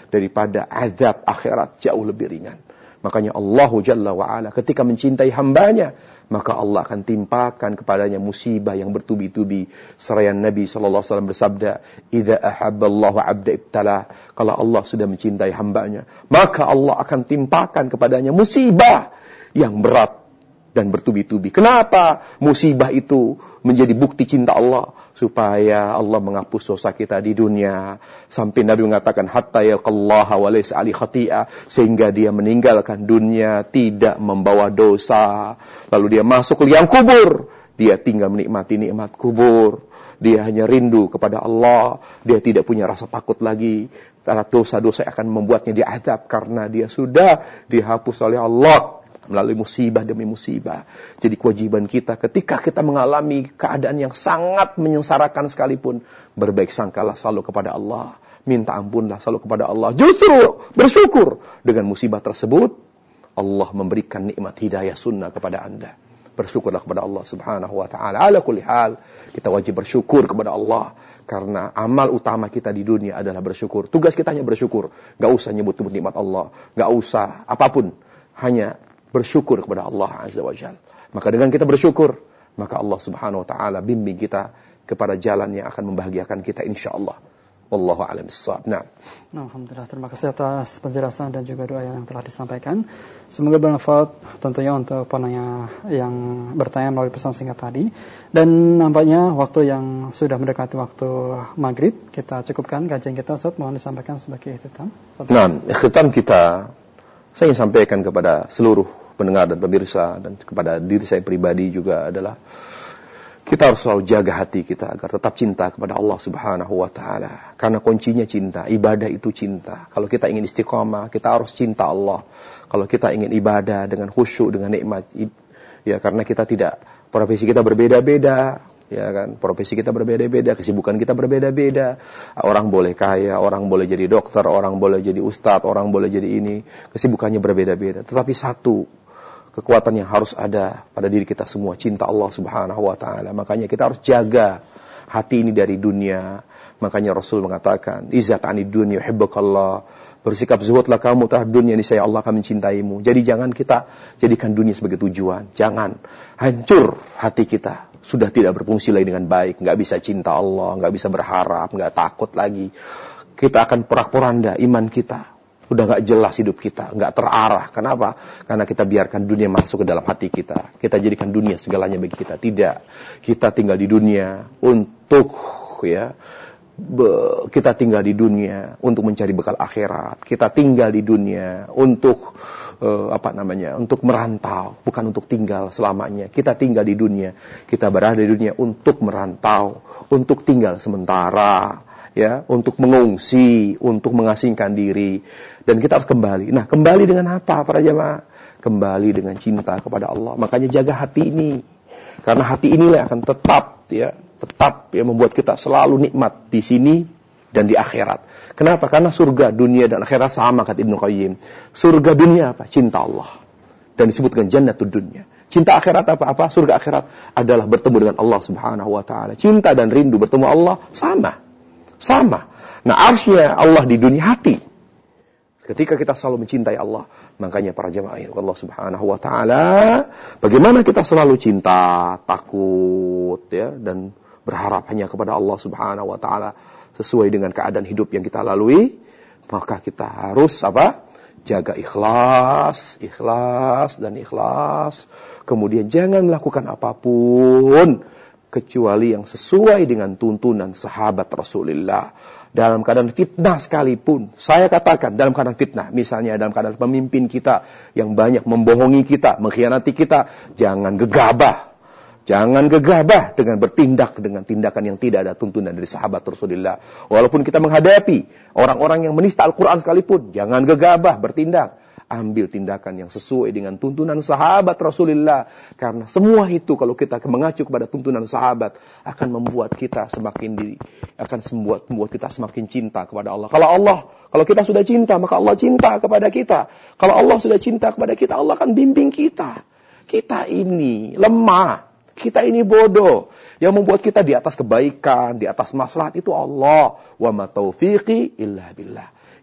daripada azab akhirat jauh lebih ringan. Makanya Allah Jalla wa'ala ketika mencintai hambanya, maka Allah akan timpakan kepadanya musibah yang bertubi-tubi. Seraya Nabi sallallahu alaihi wasallam bersabda, "Idza ahabballahu 'abda ibtala." Kalau Allah sudah mencintai hambanya, maka Allah akan timpakan kepadanya musibah yang berat dan bertubi-tubi. Kenapa musibah itu menjadi bukti cinta Allah? Supaya Allah menghapus dosa kita di dunia. Sampai Nabi mengatakan, hatta yalqallaha wa laysa ali khati'ah. Sehingga dia meninggalkan dunia tidak membawa dosa. Lalu dia masuk liang kubur. Dia tinggal menikmati nikmat kubur. Dia hanya rindu kepada Allah. Dia tidak punya rasa takut lagi. Karena dosa-dosa akan membuatnya diazab. Karena dia sudah dihapus oleh Allah melalui musibah demi musibah. Jadi kewajiban kita ketika kita mengalami keadaan yang sangat menyengsarakan sekalipun, berbaik sangkalah selalu kepada Allah. Minta ampunlah selalu kepada Allah. Justru bersyukur dengan musibah tersebut, Allah memberikan nikmat hidayah sunnah kepada anda. Bersyukurlah kepada Allah subhanahu wa ta'ala. Ala kulli hal, kita wajib bersyukur kepada Allah. Karena amal utama kita di dunia adalah bersyukur. Tugas kita hanya bersyukur. Gak usah nyebut-nyebut nikmat Allah. Gak usah apapun. Hanya bersyukur kepada Allah Azza wa Jalla. Maka dengan kita bersyukur, maka Allah Subhanahu wa taala bimbing kita kepada jalan yang akan membahagiakan kita insyaallah. Wallahu a'lam bissawab. Nah. Alhamdulillah, terima kasih atas penjelasan dan juga doa yang telah disampaikan. Semoga bermanfaat tentunya untuk penanya yang bertanya melalui pesan singkat tadi. Dan nampaknya waktu yang sudah mendekati waktu maghrib, kita cukupkan kajian kita. Ustaz, mohon disampaikan sebagai ikhtitam. Nah, ikhtitam kita saya ingin sampaikan kepada seluruh pendengar dan pemirsa dan kepada diri saya pribadi juga adalah kita harus selalu jaga hati kita agar tetap cinta kepada Allah Subhanahu wa taala. Karena kuncinya cinta, ibadah itu cinta. Kalau kita ingin istiqamah, kita harus cinta Allah. Kalau kita ingin ibadah dengan khusyuk, dengan nikmat, ya karena kita tidak, profesi kita berbeda-beda. Ya kan, profesi kita berbeda-beda, kesibukan kita berbeda-beda. Orang boleh kaya, orang boleh jadi dokter, orang boleh jadi ustadz, orang boleh jadi ini. Kesibukannya berbeda-beda. Tetapi satu kekuatan yang harus ada pada diri kita semua, cinta Allah Subhanahu wa taala. Makanya kita harus jaga hati ini dari dunia. Makanya Rasul mengatakan, "Izzat 'anid dunya yuhibbukallah." Bersikap zuhudlah kamu terhadap dunia, niscaya Allah akan mencintaimu. Jadi jangan kita jadikan dunia sebagai tujuan. Jangan hancur hati kita. Sudah tidak berfungsi lagi dengan baik. Nggak bisa cinta Allah, nggak bisa berharap, nggak takut lagi. Kita akan porak-poranda iman kita. Udah nggak jelas hidup kita, nggak terarah. Kenapa? Karena kita biarkan dunia masuk ke dalam hati kita. Kita jadikan dunia segalanya bagi kita. Tidak. Kita tinggal di dunia untuk ya. Be, kita tinggal di dunia untuk mencari bekal akhirat. Kita tinggal di dunia untuk uh, apa namanya? Untuk merantau, bukan untuk tinggal selamanya. Kita tinggal di dunia, kita berada di dunia untuk merantau, untuk tinggal sementara, ya, untuk mengungsi, untuk mengasingkan diri, dan kita harus kembali. Nah, kembali dengan apa para jamaah? Kembali dengan cinta kepada Allah. Makanya jaga hati ini. Karena hati inilah yang akan tetap ya tetap ya membuat kita selalu nikmat di sini dan di akhirat. Kenapa? Karena surga, dunia dan akhirat sama kata Ibnu Qayyim. Surga dunia apa? Cinta Allah. Dan disebutkan jannatud dunya. Cinta akhirat apa? Apa? Surga akhirat adalah bertemu dengan Allah Subhanahu wa taala. Cinta dan rindu bertemu Allah sama. Sama. Nah, arsy-Nya Allah di dunia hati. Ketika kita selalu mencintai Allah, makanya para jamaah Allah Subhanahu wa taala, bagaimana kita selalu cinta, takut ya dan berharap hanya kepada Allah Subhanahu wa taala sesuai dengan keadaan hidup yang kita lalui, maka kita harus apa? Jaga ikhlas, ikhlas dan ikhlas. Kemudian jangan melakukan apapun kecuali yang sesuai dengan tuntunan sahabat Rasulullah. Dalam keadaan fitnah sekalipun, saya katakan dalam keadaan fitnah, misalnya dalam keadaan pemimpin kita yang banyak membohongi kita, mengkhianati kita, jangan gegabah. Jangan gegabah dengan bertindak dengan tindakan yang tidak ada tuntunan dari sahabat Rasulullah. Walaupun kita menghadapi orang-orang yang menista Al-Quran sekalipun, jangan gegabah bertindak. Ambil tindakan yang sesuai dengan tuntunan sahabat Rasulullah. Karena semua itu kalau kita mengacu kepada tuntunan sahabat akan membuat kita semakin di, akan membuat, membuat kita semakin cinta kepada Allah. Kalau Allah, kalau kita sudah cinta, maka Allah cinta kepada kita. Kalau Allah sudah cinta kepada kita, Allah akan bimbing kita. Kita ini lemah. Kita ini bodoh. Yang membuat kita di atas kebaikan, di atas maslahat itu Allah. Wa ma taufiqi illa billah.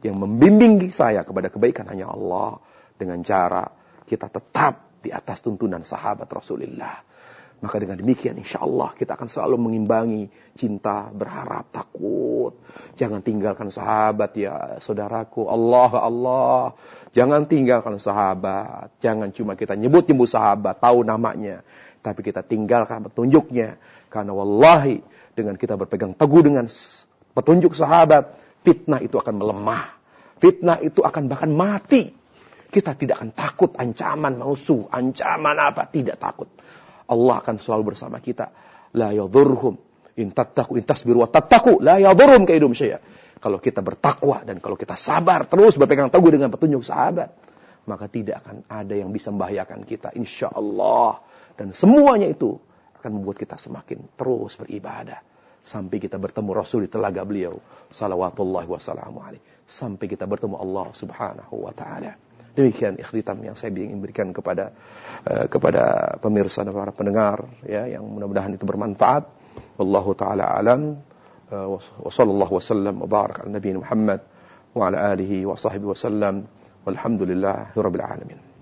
Yang membimbing saya kepada kebaikan hanya Allah. Dengan cara kita tetap di atas tuntunan sahabat Rasulullah. Maka dengan demikian insya Allah kita akan selalu mengimbangi cinta, berharap, takut. Jangan tinggalkan sahabat ya saudaraku. Allah, Allah. Jangan tinggalkan sahabat. Jangan cuma kita nyebut-nyebut sahabat, tahu namanya. Tapi kita tinggalkan petunjuknya. Karena wallahi dengan kita berpegang teguh dengan petunjuk sahabat, fitnah itu akan melemah. Fitnah itu akan bahkan mati. Kita tidak akan takut ancaman musuh, ancaman apa, tidak takut. Allah akan selalu bersama kita. La yadhurhum in tattaqu in tasbiru wa tattaqu la yadhurhum kaidum syai'a. Kalau kita bertakwa dan kalau kita sabar terus berpegang teguh dengan petunjuk sahabat, maka tidak akan ada yang bisa membahayakan kita insyaallah. Dan semuanya itu akan membuat kita semakin terus beribadah sampai kita bertemu Rasul di telaga beliau salawatullahi wassalamu alaihi, sampai kita bertemu Allah Subhanahu wa taala. Demikian ikhtitam yang saya ingin berikan kepada uh, kepada pemirsa dan para pendengar ya, yang mudah-mudahan itu bermanfaat. Wallahu taala alam. Uh, wa sallallahu wasallam wa barak ala nabiyina Muhammad wa ala alihi wa sahbihi wasallam. Walhamdulillahirabbil alamin.